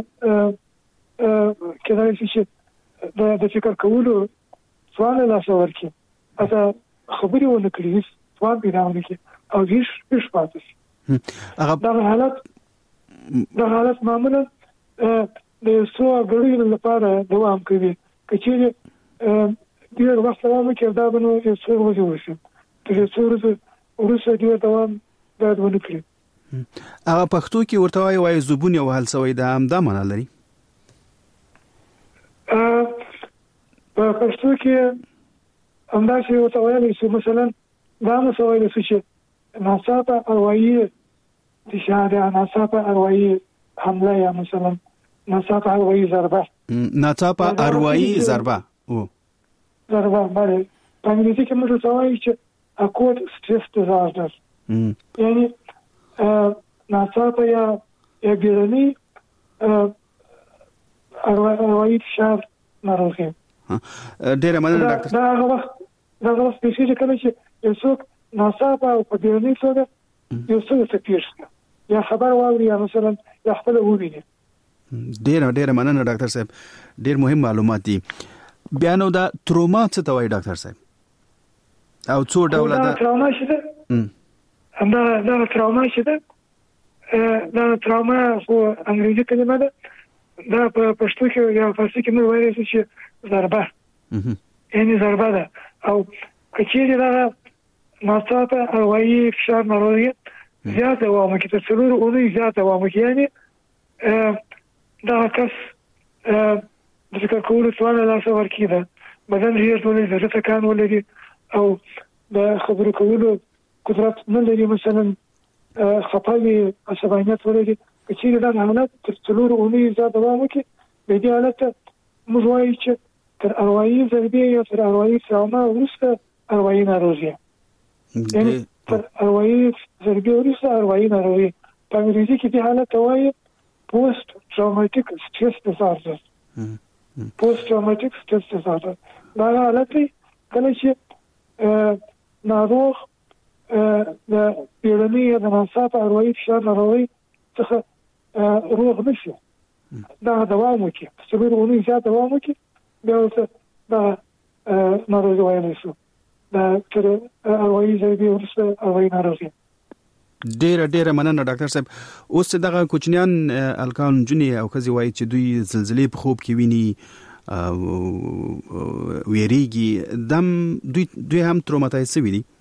کېدای شي چې د فکر کولو توان له لاسه ورکړي، حتی خبرې ونه کړي، هېڅ توان پیدا ونه کړي او هېڅ هېڅ پاتې شي. دغه حالت دغه حالت معمولا د یو څو غړیو لپاره دوام کوي. که چېرې ډېر وخت دوام وکړي دا به نو یو څو ورځې وشي، تر یو څو ورځې وروسته ډېر دوام باید ونه کړي. هغه پښتو کې ورته وایي وایي زبون یو حل سوی دا همدا معنا لري. په پښتو کې همداسې ورته ویلی شو، مثلا دا هم ورته ویلی شو چې ناڅاپه اروایي فشار یا ناڅاپه اروایي حمله یا مثلا ناڅاپه اروایي ضربه. ناڅاپه اروایي ضربه او ضربه بله. په انګلیسي کې موږ ورته وایو چې اکوت سټریس ډیزارډر، یعنی ناڅاپه یا یا بیړني اروایي فشار ناروغي. ډېره مننه ډاکټر. دا هغه وخت دا هغه وخت پیښیږي کله چې یو څوک ناڅاپه او په بیړني توګه یو څه ورته پېښ شي، یا خبر واوري یا مثلا یا خپله وویني. ډېره ډېره مننه ډاکټر صاحب، ډېر مهم معلومات دي. بیا نو دا تروما څه ته وایي ډاکټر صاحب، او څو ډوله ده؟ دا تروما چې ده همدا دا تروما چې ده دا تروما خو انګریزي کلمه ده، دا په پښتو کې یا فارسي کې موږ وایو چې ضربه، یعنی ضربه ده. او که چېرې دغه ناڅاپه اروایي فشار ناروغي زیات دوام وکړي، تر څلورو اونیو زیات دوام وکړي، یعنې دغه کس د فکر کولو توان له لاسه ورکړي، ده بدن ریښ ولري، د زړه ټکان ولري او د خبرو کولو قدرت نه لري، مثلا خفه وي، عصبانیت ولري. که چېرې دغه حالت تر څلورو اونیو زیات دوام وکړي، د دې حالت ته موږ وایو چې تر اروایي ضربې یا تر اروایي تروما وروسته اروایي ناروغي، یعنی تر اروایي ضربې وروسته اروایي ناروغي. په انګریزي کې دې حالت ته وایي پوسټ ټراوماټیک سټریس ډیزارډر. پوسټ ټراوماټیک سټریس ډیزارډر دا حالت دی کله چې ناروغ د بیړني یا د ناڅاپه اروایي فشار ناروغي څخه روغ نه شي، دا دوام وکړي، څلورو اونیو زیات دوام وکړي، بیا ورته دغه ناروغي ویلی شو، دا تر اروایي ضربې وروسته اروایي ناروغي. ډېره ډېره مننه ډاکټر صاحب. اوس دغه کوچنیان هلکان نجونې او ښځې وایي چې دوی زلزلې په خوب کې ویني، ویریږي، دم دوی دوی هم تروماتایز شوي دي.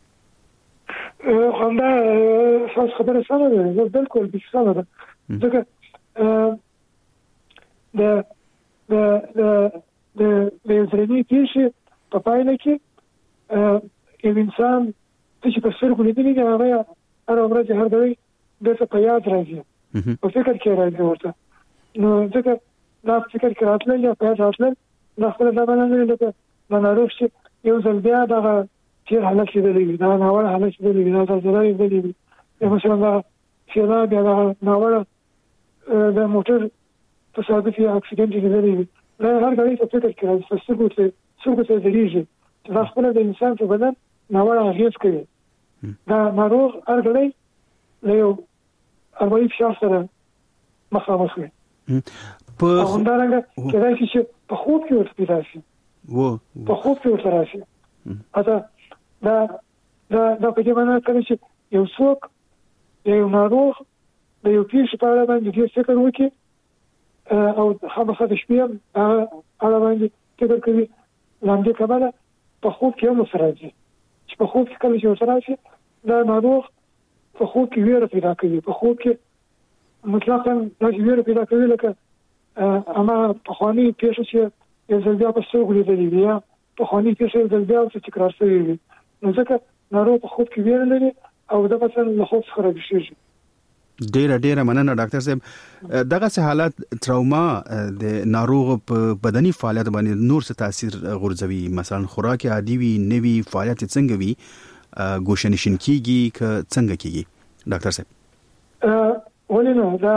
همدا ستاسو خبره سمه ده، بلکل بیخي سمه ده، ځکه د د د د یو درنې پیښې په پایله کې یو انسان څه چې په سترګو لیدلي دي هغه هره ورځ هر ډول بیرته په یاد راځي، په فکر کې راځي ورته. نو ځکه دا فکر کې راتلل یا په یاد راتلل دا خپله دا معنا نه لري چې د ناروغ چې یو ځل بیا دغه تېر حالت لیدلی وي، دغه ناوړه حالت لیدلی وي، دا زلزله لیدلی وي، یا مثلا دغه سیلاب یا دغه ناوړه د موټر تصادف یا اکسیډنټ لیدلی وي، دا هر ډول په فکر کې راځي، په سترګو ته سترګو ته ځلېږي چې دا خپله د انسان په بدن ناوړه اغېز کوي. دا ناروغ هر ډول له یو اروایي فشار سره مخامخ وي. او همدارنګه کېدای شي چې په خوب کې ورته پیدا شي، په خوب کې ورته راشي. حتی دا دا دا په دې معنی کوي چې یو څوک یو ناروغ د یو پیښې په اړه باندې ډېر فکر وکړي او خامخا د شپې هم هغه اړه باندې فکر کوي، له همدې کبله په خوب کې هم سره راځي چې په خوب کې کله چې سره راشي دا ناروغ په خوب کې ویره پیدا کوي په خوب کې مطلقاً دا ویره پیدا کوي لکه اما په خواني پیښه چې یو ځل بیا په سترګو لیدلې یا په خواني پیښه یو ځل بیا څه تکرار شوی وي نو ځکه ناروغ په خوب کې ویره لري او دا مثلا له خوب څخه راځي. ډیره ډیره مننه ډاکټر صاحب. دغه سه حالات تروما د ناروغ په بدني فعالیت باندې نور څه تاثیر غورځوي مثلا خوراک عادي وي نوي فعالیت څنګه وي ګوشنشین کیږي ک څنګه کیږي ډاکټر صاحب؟ ولې نو دا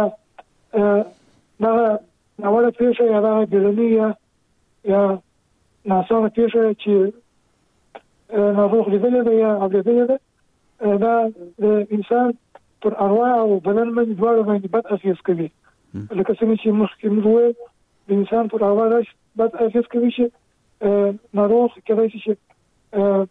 دا ناوړه پیښه یا دا ګلنی یا یا ناسمه پیښه چې ناروغ لیدلې ده یا اورېدلې ده دا د انسان پر ارواح او بدن باندې دواړو باندې بد اغېز کوي. لکه څنګه چې مخکې موږ وویل د انسان پر ارواح داسې بد اغېز کوي چې ناروغ کېدای شي چې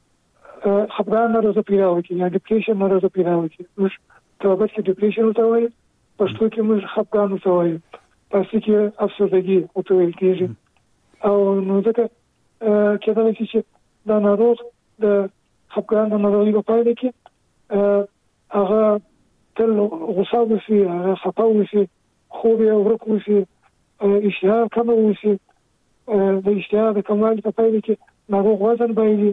خپګان ناروغي پیدا وکړي یا ډیپریشن ناروغي پیدا وکړي. موږ طبعا چې ډیپریشن ورته وایي پښتو کې موږ خپګان ورته وایي پښتو کې افسردګي ورته ویل کېږي او نو ځکه کېدای شي چې دا ناروغ د خپګان د ناروغي په پایله کې هغه تل غوسه وشي هغه خپه وشي خوب یې ورک وشي اشتها کمه وشي د اشتها د کموالي په پایله کې ناروغ وزن بایلي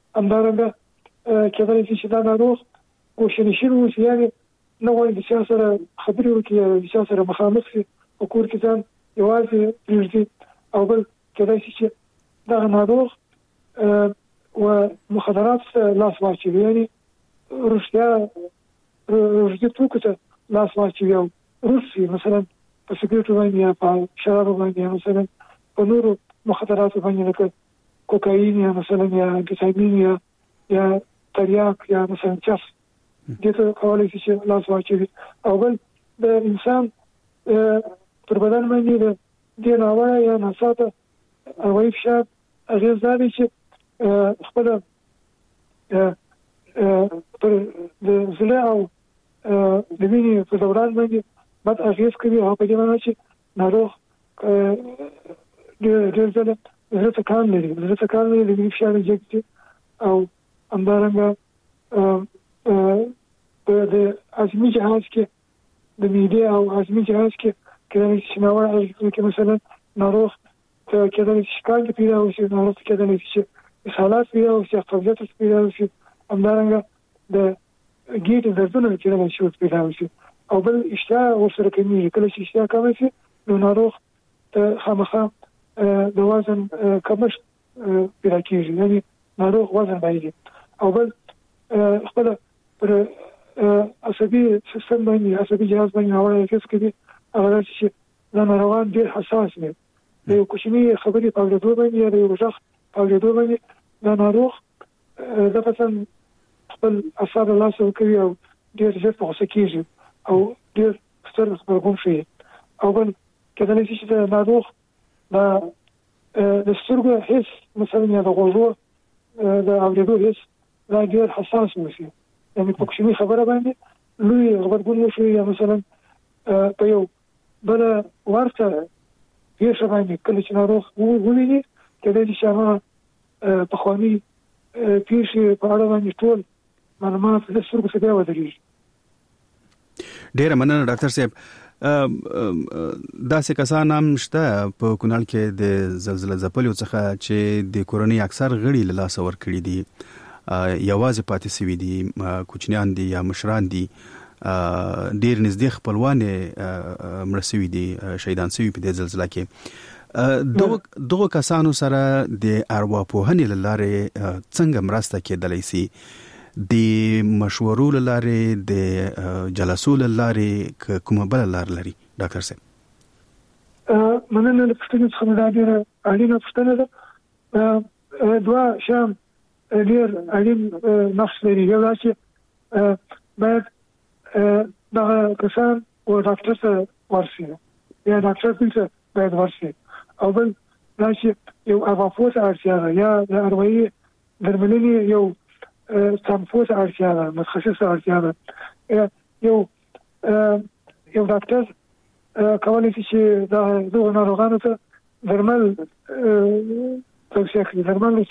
همدارنګه کېدای شي چې دا ناروغ ګوشنشین وشي یعنې نه غواړي د چا سره خبرې وکړي یا د چا سره مخامخ شي په کور کې ځان یوازې پرېږدي او بل کېدای شي چې دغه ناروغ و مخدرات لاس واچوي یعنې رښتیا رښتیا توکو ته لاس واچوي او روسي مثلا په سګریټو باندې یا په شرابو باندې یا مثلا په نورو مخدراتو باندې لکه کوکاین یا مثلا یا کیټامین یا یا تریاک یا مثلا چرس دې ته کولای شي چې لاس واچوي او بل د انسان پر بدن باندې د دې ناوړه یا ناڅاپه هوایي فشار اغېز دا دی چې خپل پر د زړه او د وینې په دوران باندې بد اغېز کوي او په دې معنی چې ناروغ ډېر ځله زړه ټکان لري زړه ټکان لري د وینې فشار زیات او همدارنګه د هضمي جهاز کې د معدې او هضمي جهاز کې کله چې ناوړه اغېز کوي مثلا ناروغ کېدای شي شکایت پیدا وشي ناروغ کېدای شي حالات پیدا وشي قبضیت پیدا وشي همدارنګه د ګیټ دردونه چې شروع پیدا وشي او بل اشتها ورسره کمیږي کله چې اشتها کمه شي نو ناروغ ته خامخا د وزن کمښت پیدا کېږي یعنې ناروغ وزن بایلي او بل خپل پر عصبي سیستم باندې عصبي جهاز باندې ناوړه اغېز کوي هغه چې دا ناروغان ډېر حساس دي د یو کوچني خبرې په اورېدو باندې یا د یو غږ په اورېدو باندې دا ناروغ دا مثلا خپل اعصاب له لاسه ورکوي او ډېر ژر په غوسه کېږي او ډېر ستر غبرګون ښیي او بل کېدای شي چې د ناروغ د سترګو حس مثلا یا د غوږو د اورېدو حس دا ډېر حساس وشي یعنې په کوچني خبره باندې لوی غبرګون وشي یا مثلا په یو بله ورته پیښه باندې کله چې ناروغ وویني کېدای شي چې هغه پخواني پیښې په اړه باندې ټول معلومات د سترګو څخه بیا ودرېږي. ډېره مننه ډاکټر صاحب. داسې کسان هم شته په کونړ کې د زلزلې ځپلو څخه چې د کورنۍ اکثر غړي له لاسه ورکړي دي یوازې پاتې سوي دي کوچنیان دي یا مشران دي ډېر نږدې خپلوان مړه سوي دي شهیدان سوي په دې زلزلې کې دغه کسانو سره د ارواپوهنې له لارې څنګه مرسته کېدلی شي د مشورو له لارې د جلسو له لارې کومه بله لار لري ډاکټر صاحب؟ مننه له پوښتنې څخه دا ډېره اړینه پوښتنه ده. دوه شیان ډېر اړین نقش لري. یو دا چې باید دغه کسان و ډاکټر سره ورشي یا ډاکټر ته باید ورشي او بل دا چې یو ارواپوه ته اړتیا ده یا د اروايي درملنې یو سمپوز اړتیا ده متخصص اړتیا ده یو یو ډاکټر کولی شي چې دا دغه ناروغانو ته درمل توصیه کړي درمل ته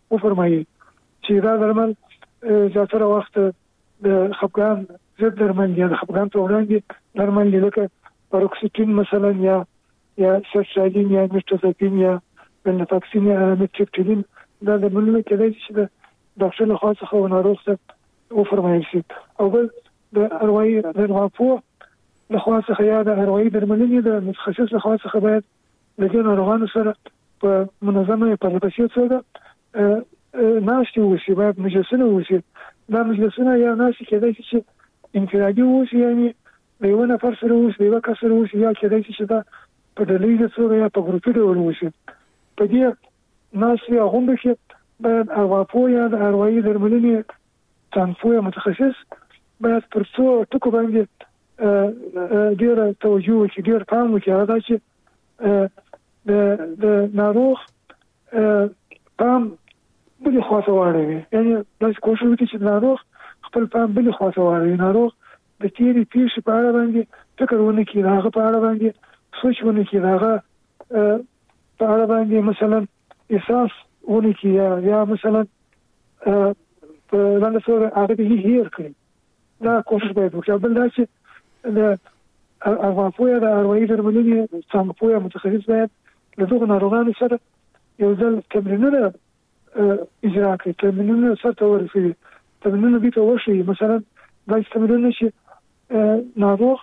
وفرمایي چې دا درمل زیاتره وخت د خپګان ضد درمل یا د خپګان په وړاندې درمل دي لکه پاروکسیټین مثلا یا یا سرسالین یا میټوزاپین یا بنفاکسین یا میټریپټیلین دا درملونه کېدای شي د ډاکټر له خوا څخه ناروغ ته وفرمایل شي او بل د اروایي د ارواپوه له خوا څخه یا د اروایي درملنې د متخصص له خوا څخه باید د دې ناروغانو سره په منظمه پرلپسې توګه ناستې وشي، باید مجلسونه وشي. دا مجلسونه یا ناستې کېدای شي چې انفرادي وشي، یعنې د یوه نفر سره وشي، د یوه کس سره وشي، یا کېدای شي چې دا په ډلهییزه توګه یا په ګروپي ډول وشي. په دې ناستې یا غونډو کې باید ارواپوه یا د اروایي درملنې څانګپوه متخصص باید پر څو ټکو باندې ډېره توجه وکړي، ډېر پام وکړي. هغه دا چې د د ناروغ پام بلې خواته واړوي، یعنې داسې کوشش وکړي چې ناروغ خپل پام بلې خواته واړوي، ناروغ د تېرې پیښې په اړه باندې فکر ونه کړي، د هغه په اړه باندې سوچ ونه کړي، د هغه په اړه باندې مثلا احساس ونه کړي، یا یا مثلا په لنډه توګه هغه ته هیر کړي. دا کوشش باید وکړي. بل دا چې د ارواپوه یا د اروایي درملنې څانګپوه متخصص باید له دغو ناروغانو سره یو ځل تمرینونه اجرا کړي، تمرینونه سرته ورسوي، تمرینونه دې ته وښيي. مثلا داسې تمرینونه چې ناروغ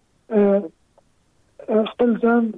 خپل ځان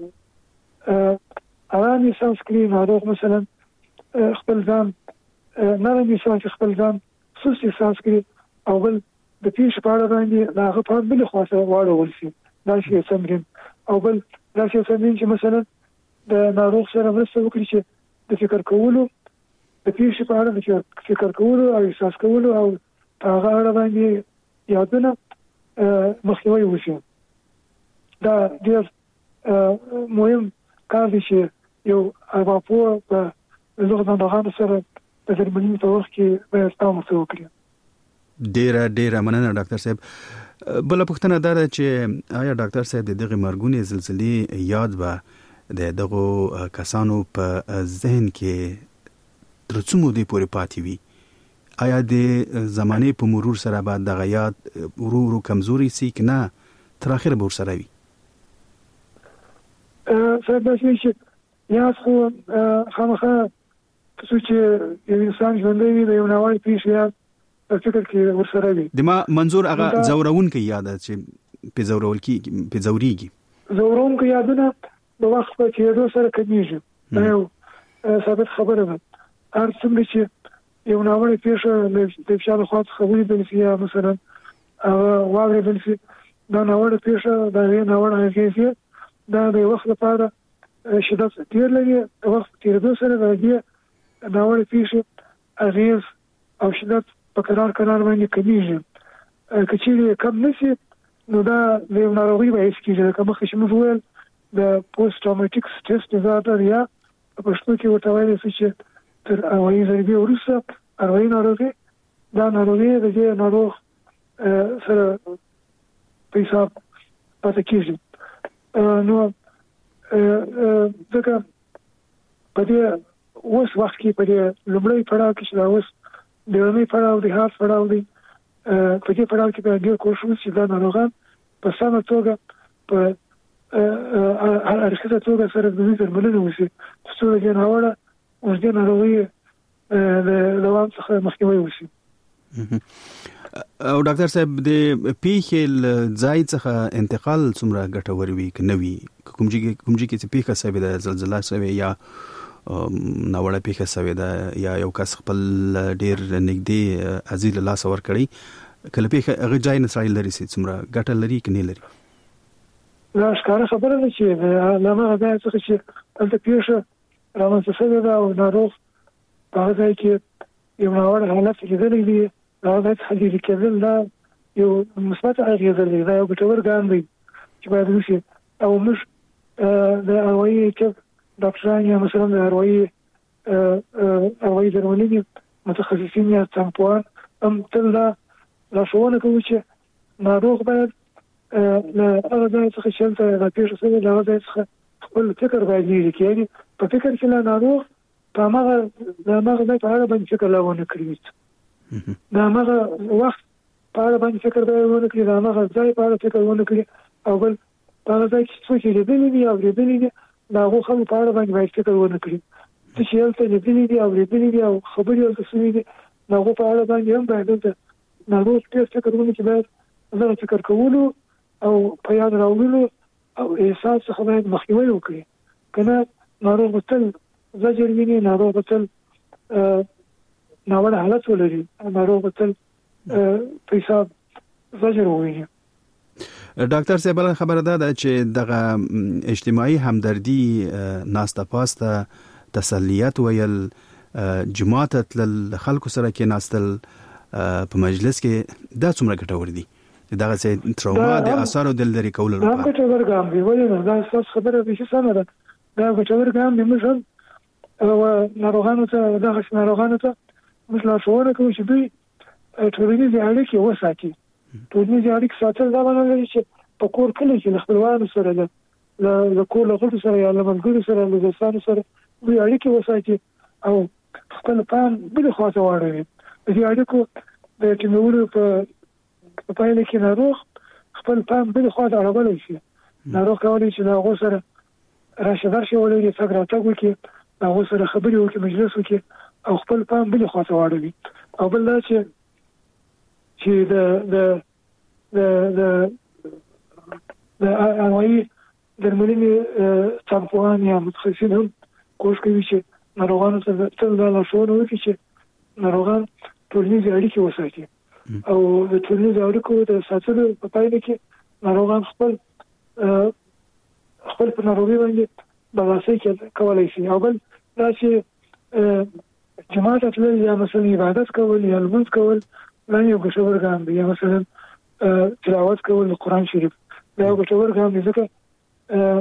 ارام احساس کړي، ناروغ مثلا خپل ځان نرم احساس کړي، خپل ځان سست احساس کړي، او بل د پیښې په اړه باندې د هغه پام بلې خواته واړول شي. داسې یو تمرین. او بل داسې یو تمرین چې مثلا د ناروغ سره مرسته وکړي چې د فکر کولو د پیښې په اړه د فکر کولو او احساس کولو او په هغه اړه باندې یادونه مخنیوی وشي. دا ډېر مهم کار دی چې یو ارواپوه په دغو ناروغانو سره د درملنې په وخت کې باید پام ورته وکړي. ډیره ډیره مننه ډاکټر صاحب. بل پوښتنه دا ده چې آیا ډاکټر صاحب د دغه مرګونې زلزلې یاد به د دغه کسانو په ذهن کې تر څو مودې پورې پاتې وي؟ آیا د زمانې په مرور سره به دغه یاد ورو ورو کمزوري سي که نه تر اخره به ورسره وي؟ صاحب دا چې یاد خو خامخا څو چې یو انسان ژوندی وي د یو ناوړه پیښې یاد په فکر کې ورسره وي. د ما منظور هغه ځورونکي یاد چې په ځورول کې په ځوريږي ځورونکي یادونه د وخت په تېرېدو سره کمیږي. دا یو ثابت خبره ده. هر څومره چې یو ناوړه پیښه د فشار خوا څخه ولیدل شي یا مثلا واورېدل شي، دا ناوړه پیښه د هغې ناوړه اغېزې دا د وخت لپاره شدت ډېر لري. د وخت په تېرېدو سره د هغې ناوړه پیښې اغېز او شدت په قرار قرار باندې کمیږي. که چیرې کم نشي نو دا د یو ناروغي باعث کېږي. لکه مخکې چې موږ وویل د پوسټ ټراوماټیک سټرس ډیزارډر یا په پښتو کې ورته ویلی شي چې تر اروایي ضربې وروسته اروایي ناروغي، دا ناروغي د دې ناروغ سره په حساب پاتې کېږي. نو ځکه په دې اوس وخت کې په دې لومړی پړاو کې چې دا اوس د لومړي پړاو دی، هارت پړاو دی، په دې پړاو کې باید ډېر کوشش وشي چې دا ناروغان په سمه توګه په هرکته توګه سره د دې درملنه وشي تر څو د دې ناوړه اوږدې ناروغۍ د دوام څخه مخنیوی وشي. او ډاکټر صاحب د پیښې له ځای څخه انتقال څومره ګټور وي که نه وي؟ کوم ځای کوم ځای کې چې پیښه شوې ده، زلزله شوې یا ناوړه پیښه شوې ده یا یو کس خپل ډېر نږدې عزیز له لاسه ورکړی، کله پیښه هغه ځای نه سړی لري سي څومره ګټه لري که نه لري؟ دا ښکاره خبره ده چې له هماغه ځای څخه چې هلته پیښه رامنځته شوې ده او ناروغ په هغه ځای کې یو ناوړه حالت لیدلی دی، هغه ځای څخه لرې کېدل دا یو مثبت اغېزه لري، دا یو ګټور ګام دی چې باید وشي. او موږ د اروایي طب ډاکټران یا مثلا د اروایي اروایي درملنې متخصصین یا څانګپوهان هم تل دا لارښوونه کوي چې ناروغ باید له هغه ځای څخه چې هلته دا پیښه شوې له هغه ځای څخه خپل فکر باید لرې کړي. یعنې په فکر کې له ناروغ په هغه د هغه په اړه باندې فکر لا ونه کړی دا هغه وخت په اړه باندې فکر ونه کړی دا هغه ځای په اړه فکر ونه کړی او بل هغه ځای چې څه لیدلې دي او لیدلې دي دا هغه خلک په اړه باندې فکر ونه کړی چې یو څه لیدلې دي او لیدلې دي او خبرې او څه دي دا هغه په اړه باندې هم باید نه روز ډېر فکر ونه کړي باید زه فکر کولو او په یاد راوړلو او احساس څخه باید مخنیوي وکړي کنه ناروغ تل زجر ویني ناروغ تل ناوړه حالت ولري ناروغ تل په حساب زجر ویني. ډاکټر صاحب خبره ده چې دغه اجتماعي همدردي ناسته پاسته تسلیت ویل جماعت تل خلکو سره کې ناستل په مجلس کې دا څومره ګټور دي دغه څه تروما د آثار د لری کول لپاره دا ګټور ګام دی ولې دا څه خبره به څه سره ده دا ګټور ګام دی موږ او ناروغانو ته دغه ناروغانو ته موږ لا شوونه کوو چې دوی ټولنیزې اړیکې وساتي ټولنیزې اړیکې ساتل دا معنی لري چې په کور کې چې خپلوانو سره ده د کور له غړو سره یا له ملګرو سره له دوستانو سره دوی اړیکې وساتي او خپل پام بل خواته واړوي د اړیکو د ټینګولو په پایله کې ناروغ خپل پام بل خواته اړولی شي ناروغ کولی چې هغه سره راشه درشه ولري څنګه راټګ وکړي هغه سره خبرې وکړي مجلس وکړي او خپل پام بل خواته واړوي او بل دا چې چې د د د د د انواعي درملنې څارنوال یا متخصصین هم کوښښ کوي چې ناروغانو ته تل دا لارښوونه وکړي چې ناروغان ټولنیزې اړیکې وساتي او د ټولنیزو اړیکو د ساتلو په پایله کې ناروغان خپل خپل په ناروغي باندې برلاسي کولی شي او بل دا چې جماعت تلل یا مثلا عبادت کول یا لمونځ کول دا یو ګټور ګام دی یا مثلا تلاوت کول د قرآن شریف دا یو ګټور ګام دی ځکه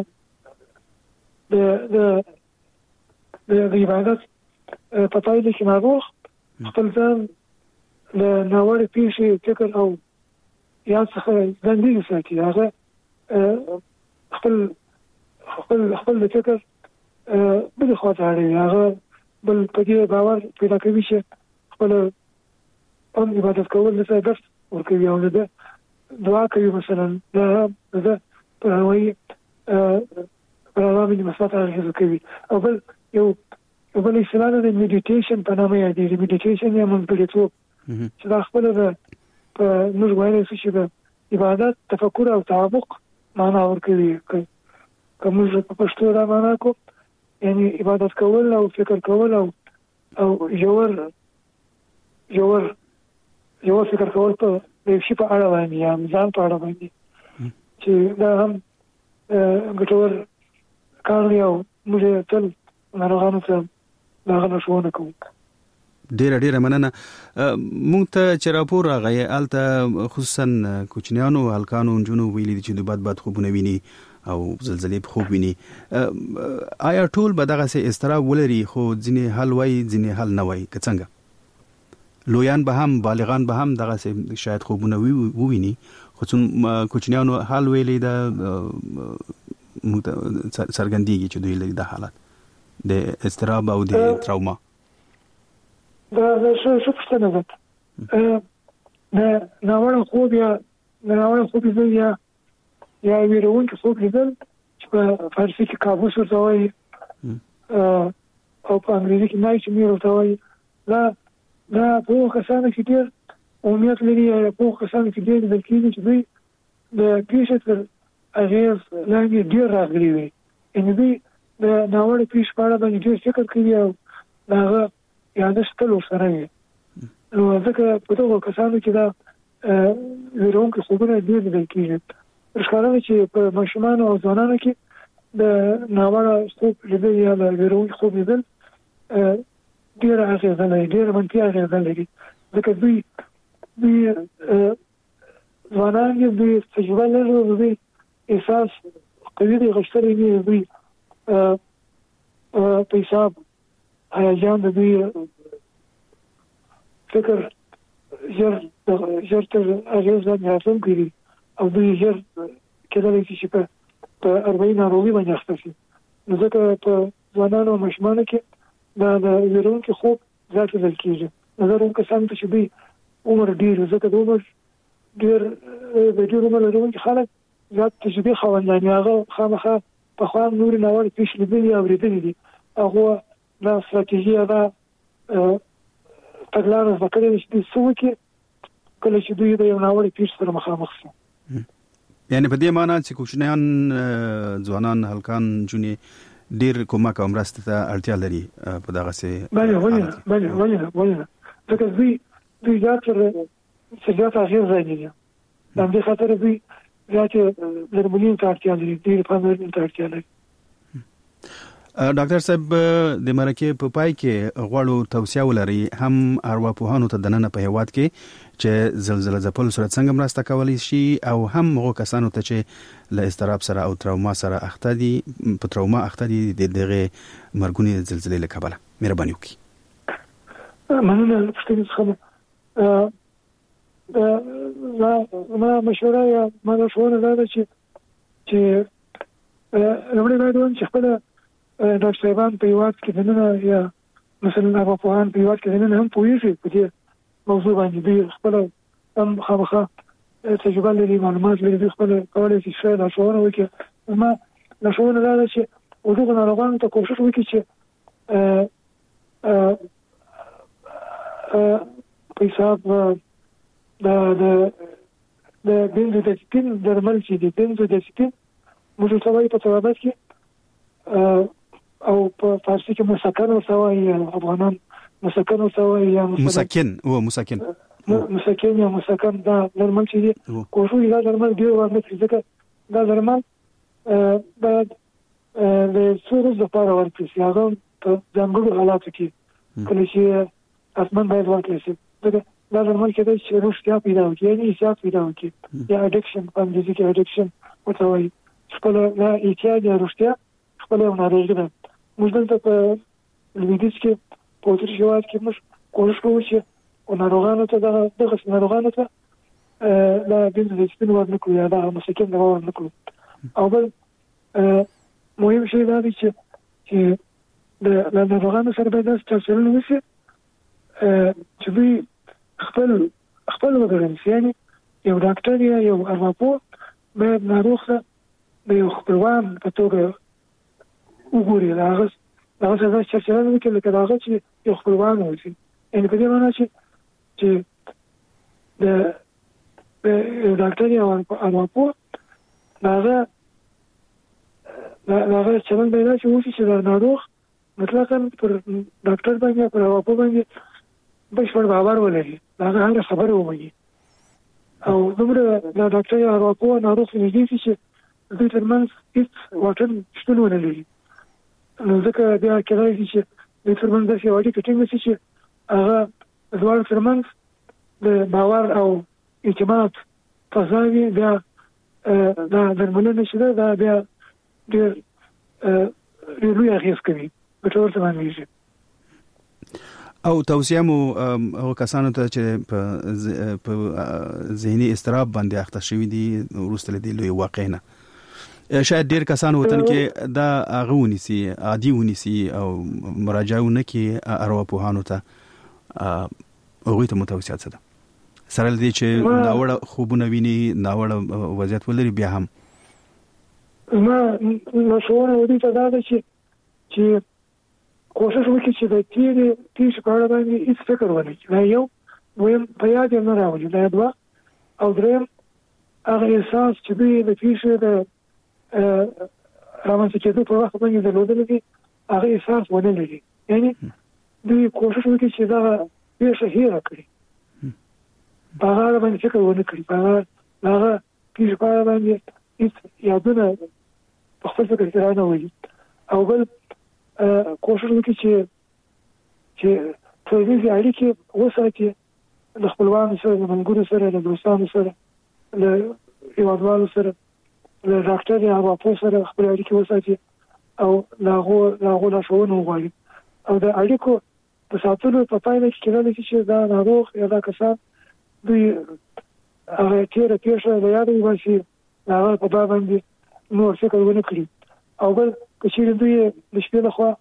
د د د عبادت په پایله کې ناروغ خپل ځان له ناوړه پیښې فکر او یا څخه ځانګړي ساتي هغه خپل خپل خپل فکر بل خواته اړوي هغه بل په دې باور پیدا کوي چې خپل هم عبادت کول د درس ورکوي او د دعا کوي مثلا د د پروايي پروايي مثبت اغېز کوي او بل یو بل اصطلاح د میډیټیشن په نامه یادېږي میډیټیشن یا منځګړیتوب چې دا خپله د موږ ویلی شو چې د عبادت تفکر او تعمق معنا ورکوي که موږ په پښتو دا معنا کړو یعنی عبادت کول او فکر کول او او ژور ژور ژور فکر کول په د شي په اړه باندې یا ځان په اړه باندې چې دا هم ګټور کار دی او موږ تل ناروغانو ته دا غوښتنه شوونه کوو. ډیره ډیره مننه. مونږ ته چې راپور راغی الته خصوصا کوچنیانو هلکانو نجونو ویلي دي چې د بد بد خوبونه ویني او زلزلې په خوب ویني. آیا ټول به دغه سه استراب ولري خو ځینې حل وای ځینې حل نه وای که څنګه لویان به هم بالغان به هم دغه سه شاید خوبونه وویني خو کوچنیانو حل ویلي دا مونږ څرګندېږي چې دوی لري د حالت د استراب او د تراوما. دا څه څه پوښتنه ده نه ناوړه خوب یا ناوړه خوب لیدل یا یا ویرونکي خوب لیدل چې په فارسي کې کابوس ورته وایي او په انګریزي کې نایټ میر ورته وایي دا دا په کسانو کې ډېر امیت لري یا په کسانو کې ډېر لیدل کېږي چې دوی د پیښې تر اغېز لاندې ډېر راغلي وي یعنې دوی د ناوړه پیښې په اړه باندې ډېر فکر کوي او د هغه یادښت تل ورسره وي نو ځکه په دغو کسانو کې دا ویرونکي خوبونه ډېر لیدل کېږي. ښکاره ده چې په ماشومانو او ځوانانو کې د ناوړه خوب لیدل یا د ویرونکي خوب لیدل ډېره اغېزه لري ډېره منفي اغېزه لري ځکه دوی دوی ځوانان دي دوی تجربه لري دوی احساس قوي دي غښتلی دي دوی په حساب هیجان د دوی فکر ژر ژر تر اغېز باندې راتلونکی دي او دوی ژر کېدلی شي چې په اربعین ناروغي باندې اخته شي نو ځکه په ځوانانو او ماشومانو کې دا د ورونکو خوب ذات لیدل کیږي نظر هم کسان ته چې دوی عمر ډیر ځکه د عمر ډیر د ډیر عمر لرونکي خلک ذات تجربه خوندانه هغه خامخا په خوا نور نه ور پیش لیدل او ورېدل دي هغه دا استراتیژي دا تګلارې وکړي چې څوک کله چې دوی د یو ناوړه پیښ سره مخامخ شي یعنی په دې معنی چې کوچنیان ځوانان هلکان جونی ډیر کومک او مرسته ته اړتیا لري په دغه سي بله ولې بله ولې ولې ځکه دوی دوی ځکه چې ځکه غیر راځي دا د خاطر دوی ځکه درملین ته اړتیا لري ډیر په مرسته ته اړتیا لري ډاکټر صاحب د مرکه په پای کې غواړو توصيه ولري هم ارواپوهانو ته دننه په هیواد کې چې زلزلہ ځپل صورت څنګه مرسته کولی شي او هم هغه کسانو ته چې له استراب سره او تروما سره اخته دي په تروما اخته دي د دغه مرګونی زلزلې له کبله مهرباني وکړئ. مننه پښتني څخه ا ما مشوره یا ما مشوره دا چې چې لومړی باید چې خپل ډاکټر صاحبان په یوات کې دننه یا مثلا ارواپوهان په یوات کې دننه هم پوهیږي په دې موضوع باندې دوی خپل هم خامخا تجربه لري معلومات لري دوی خپل کولای شي چې لاشونه وکړي ما لاشونه دا چې ودغه ناروغانو ته کوشش وکړي چې ا ا په حساب د د د بنزودازپین درمل چې دي بنزودازپین موږ سوای په طبابت کې او په فارسی کې مسکن او سوای افغانان مسکن او سوای یا مسکن او مسکن مسکن یا مسکن دا درمل چې دي کوشش دا درمل ډیر ورته ځکه دا درمل باید د څورو لپاره ورکړي هغه په ځانګړو حالاتو کې کله چې اسمان باید ورکړي شي دا درمل کې د شروع پیدا وکړي یعنی حساب پیدا وکړي یا اډکشن په انګلیسي کې اډکشن وتوي خپل لا اعتیاد یا روغتیا خپل ناروغي ده موږ دلته په لویدیځ کې په اوتر شوات کې موږ کوشش کوو چې ناروغانو ته دغه ناروغانو ته لا بنزودازپین ورنکړو یا دا مسکن دوا ورنکړو او بل مهم شی دا دی چې د ناروغانو سره باید داسې چلند وشي چې دوی خپل خپل وګړي یعنی یو ډاکټر یا یو ارواپوه باید ناروغ ته د یو خپلوان په توګه وګوري دا هغه دا څه چې څنګه وکړي لکه دا هغه چې یو خپلوان وي ان په دې معنی چې چې د د ډاکټر یا ارواپوه هغه هغه څنګه به دا چې وشي چې دا ناروغ مطلقاً پر ډاکټر باندې پر ارواپوه باندې بشپړ باور ولري هغه هر خبره وایي او دومره د ډاکټر یا ارواپوه ناروغ نږدې شي چې دوی ترمنځ هیڅ واټن شتون ونه لري نو ځکه بیا کېدای شي چې د ترمنځ داسې یو اړیکه ټینګه شي چې هغه دواړو ترمنځ د باور او اعتماد فضا وي بیا دا درملنه چې ده دا بیا ډېر ډېر لوی اغېز کوي ګټور ته باندې او توصیه مو هغه کسانو ته چې په ذهني استراب باندې اخته شوي دي وروسته له دې لوی واقع نه شاید ډیر کسان وطن کې دا هغه ونیسي عادي ونیسي او مراجعه ونکي ارواپوهانو ته هغه ته متوسعات ده سره دې چې ناوړه خوبونه ویني ناوړه وضعیت ولري بیا هم ما مشوره ودی ته دا چې چې کوشش وکړي چې د تیری تیش په اړه باندې هیڅ فکر ونه کړي دا یو ویم په یاد نه راوړي دا دوا او دریم هغه احساس چې دوی د پیښې د رامنځته کېدو په وخت باندې درلودل دي هغه احساس ونه لري یعنی دوی کوشش وکړي چې دا پیښه هېره کړي په هغه باندې فکر ونه کړي په هغه پیښه په اړه باندې هیڅ یادونه په خپل فکر کې رانه وایي او بل کوشش وکړي چې چې ټولنیزې اړیکې وساتي د خپلوانو سره د ملګرو سره د دوستانو سره له هېوادوالو سره له ډاکټر یا ارواپوه سره خپل اړیکې وساتي او له هغو لارښوونه وغواړي او د اړیکو په ساتلو په پایله کې کېدلی شي چې دا ناروغ یا دا کسان دوی هغه تېره پېښه له یاده وباسي د هغه په باب باندې نور فکر ونه کړي او بل که چېرې دوی د شپې لخوا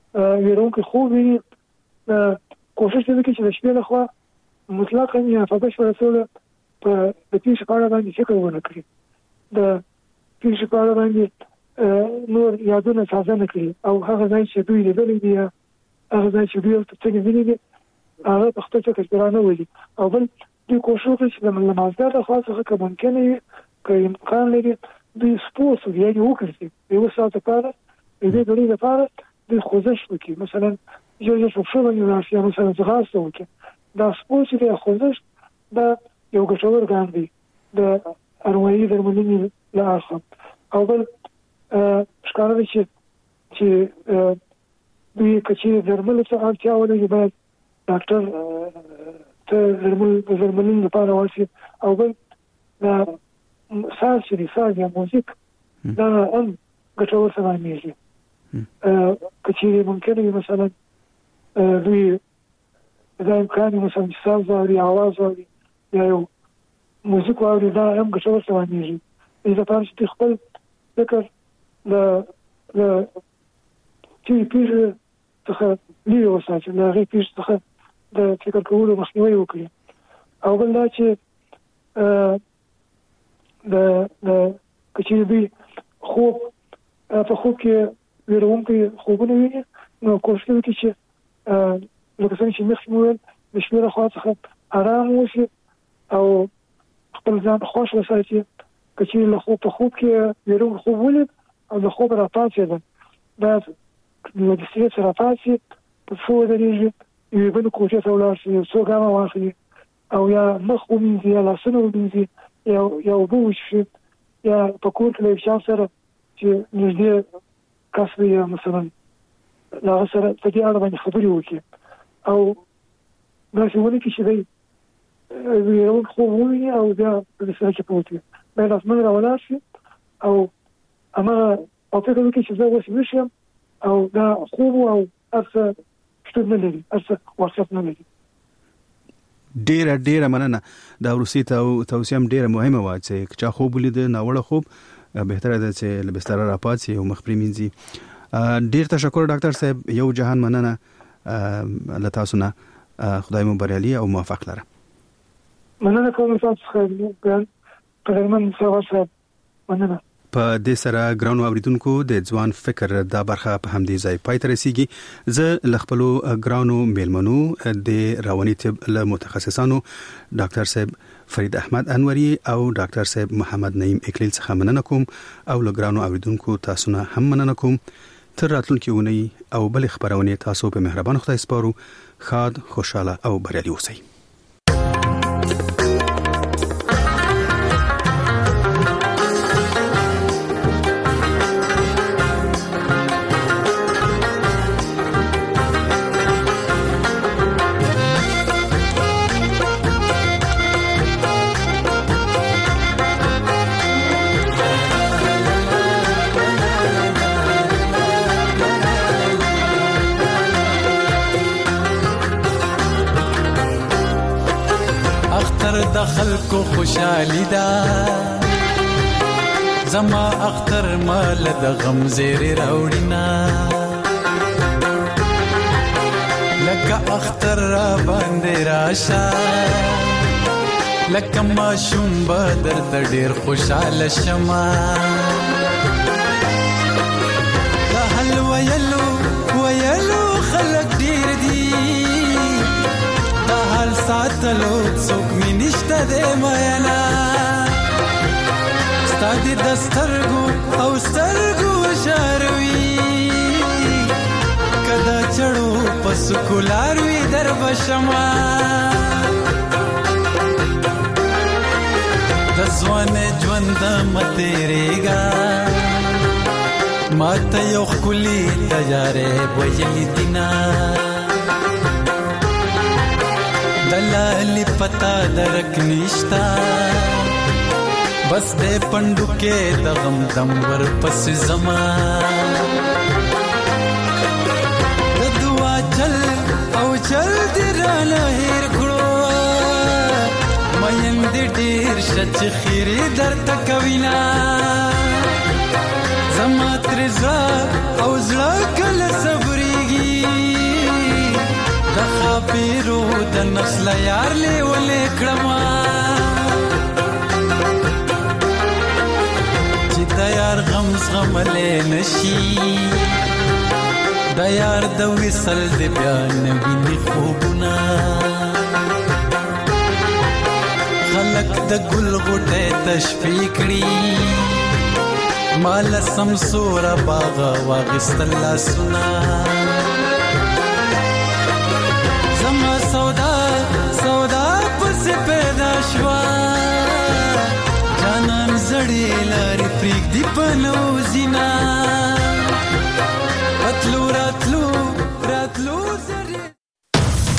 ویرونکو خو وي کوشش وکړي چې د شپې لخوا مطلقاً یا په بشپړه توګه په د پیښې په اړه باندې فکر ونه کړي، د پیښې په اړه باندې نور یادونه تازه نه کړي او هغه ځای چې دوی لیدلی دي یا هغه ځای چې دوی ورته څه لیدلي دي هغه په خپل څه کشبرانه ولي. او بل دوی کوشش وکړي چې د مازدیګر لخوا څخه که ممکنه وي که امکان لري دوی سپورت یعنې وکړي د یوه ساعت لپاره د دې ډوډۍ لپاره دوی خوځښت وکړي، مثلا یو یو په پښو باندې ولاړ شي یا مثلا ځغاسته وکړي. دا سپورت چې دی خوځښت دا یو ګټور ګام دی د اروایي درملنې له اړخه. او بل ښکاره ده چې چې دوی که چېرې درملو ته اړتیا ولري باید ډاکټر ته درمل د درملنې لپاره ورشي. او بل دا ساز چې دی ساز یا موزیک دا هم ګټور تمامېږي. که چېرې ممکنه وي مثلا دوی دا امکان وي مثلا چې ساز واوري اواز واوري یا یو موزیک واوري دا هم ګټور تمامېږي. دې لپاره چې دوی خپل فکر له له تېرې پېښې څخه لرې وساتي، له هغې پېښې څخه د فکر کولو مخنیوی وکړي. او بل دا چې د که چېرې دوی خوب په خوب کې ویرونکي خوبونه ویني نو کوشش وکړي چې لکه څنګه چې مخکې مو ویل د شپې له خوا څخه ارام واوسي او خپل ځان خوښ وساتي. که چېرې له خوب په خوب کې ویرونکی خوب ولید او له خوبه راپاڅېده باید له بسترې څخه راپاڅي، په پښو ودرېږي، یوې بلې کوټې ته ولاړ شي، یو څو ګامه واخلي او یا مخ ومینځي یا لاسونه ومینځي یا اوبه وڅښي یا په کور کې له یو چا سره چې نږدې کس وي یا مثلا له هغه سره په دې اړه باندې خبرې وکړي او داسې ونه کړي چې دی ویرونکی خوب وویني او بیا په بستره کې پروت وي. باید اسمان را ولاړ شي او هماغه او فکر وکړي چې زه اوس ویښ یم او دا خوب او هر څه شتون نه لري، هر څه واقعیت نه لري. ډیره ډیره مننه. دا وروستۍ توصیه هم ډیره مهمه وه چې که چا خوب ولیده ناوړه خوب بهتره ده چې له بستره راپاڅي او مخ پرېمینځي. ډیر تشکر ډاکټر صاحب، یو جهان مننه له تاسو نه. خدای مو بریالي او موفق لره. مننه کوم تاسو څخه قدرمن صاحب، مننه. په دې سره ګرانو اوریدونکو د ځوان فکر دا برخه په همدې ځای پای ته رسیږي. زه له خپلو ګرانو میلمنو د رواني طب له متخصصانو ډاکټر صاحب فرید احمد انوري او ډاکټر صاحب محمد نعیم اکلیل څخه مننه کوم او له ګرانو اوریدونکو تاسو نه هم مننه کوم. تر راتلونکي اونۍ او بل خبرونه تاسو په مهربان خدای سپارو. ښاد، خوشاله او بریالي اوسئ. دخل کو خوشحالی دا زما اختر مال د غم زیر راوړینا لکه اختر را باندې راشه لکه ما شوم بدر ته ډیر خوشاله شمه دا حل ویلو ویلو خلک ډیر دي دا حل ساتلو څوک می نشته دې مینا ستادي دسترګو او سترګو شاروي کدا چړو پس کولاروي در بشما د ځوان ژوند متریګا ماته یو خولي تجارې وجلی دینا دلالی پتا درک نشتا بس دے پندو کے دغم دم ور پس زمان د دعا چل او چل دی رانا هیر کړو مین دی ډیر شچ خیری در تکوینا زما ترزا او زړه کله صبرېږي مسافرو د نسل یار لیولې کړما چې د یار غم زغملې نشي د یار د وصل د بیان ویني خوبونه خلق د ګل غوټه تشفیق کړي مال سمسور باغ واغستل لاسونه زما سودا سودا پس پیدا شوا جانان زړې لارې پریک دی پنو زینا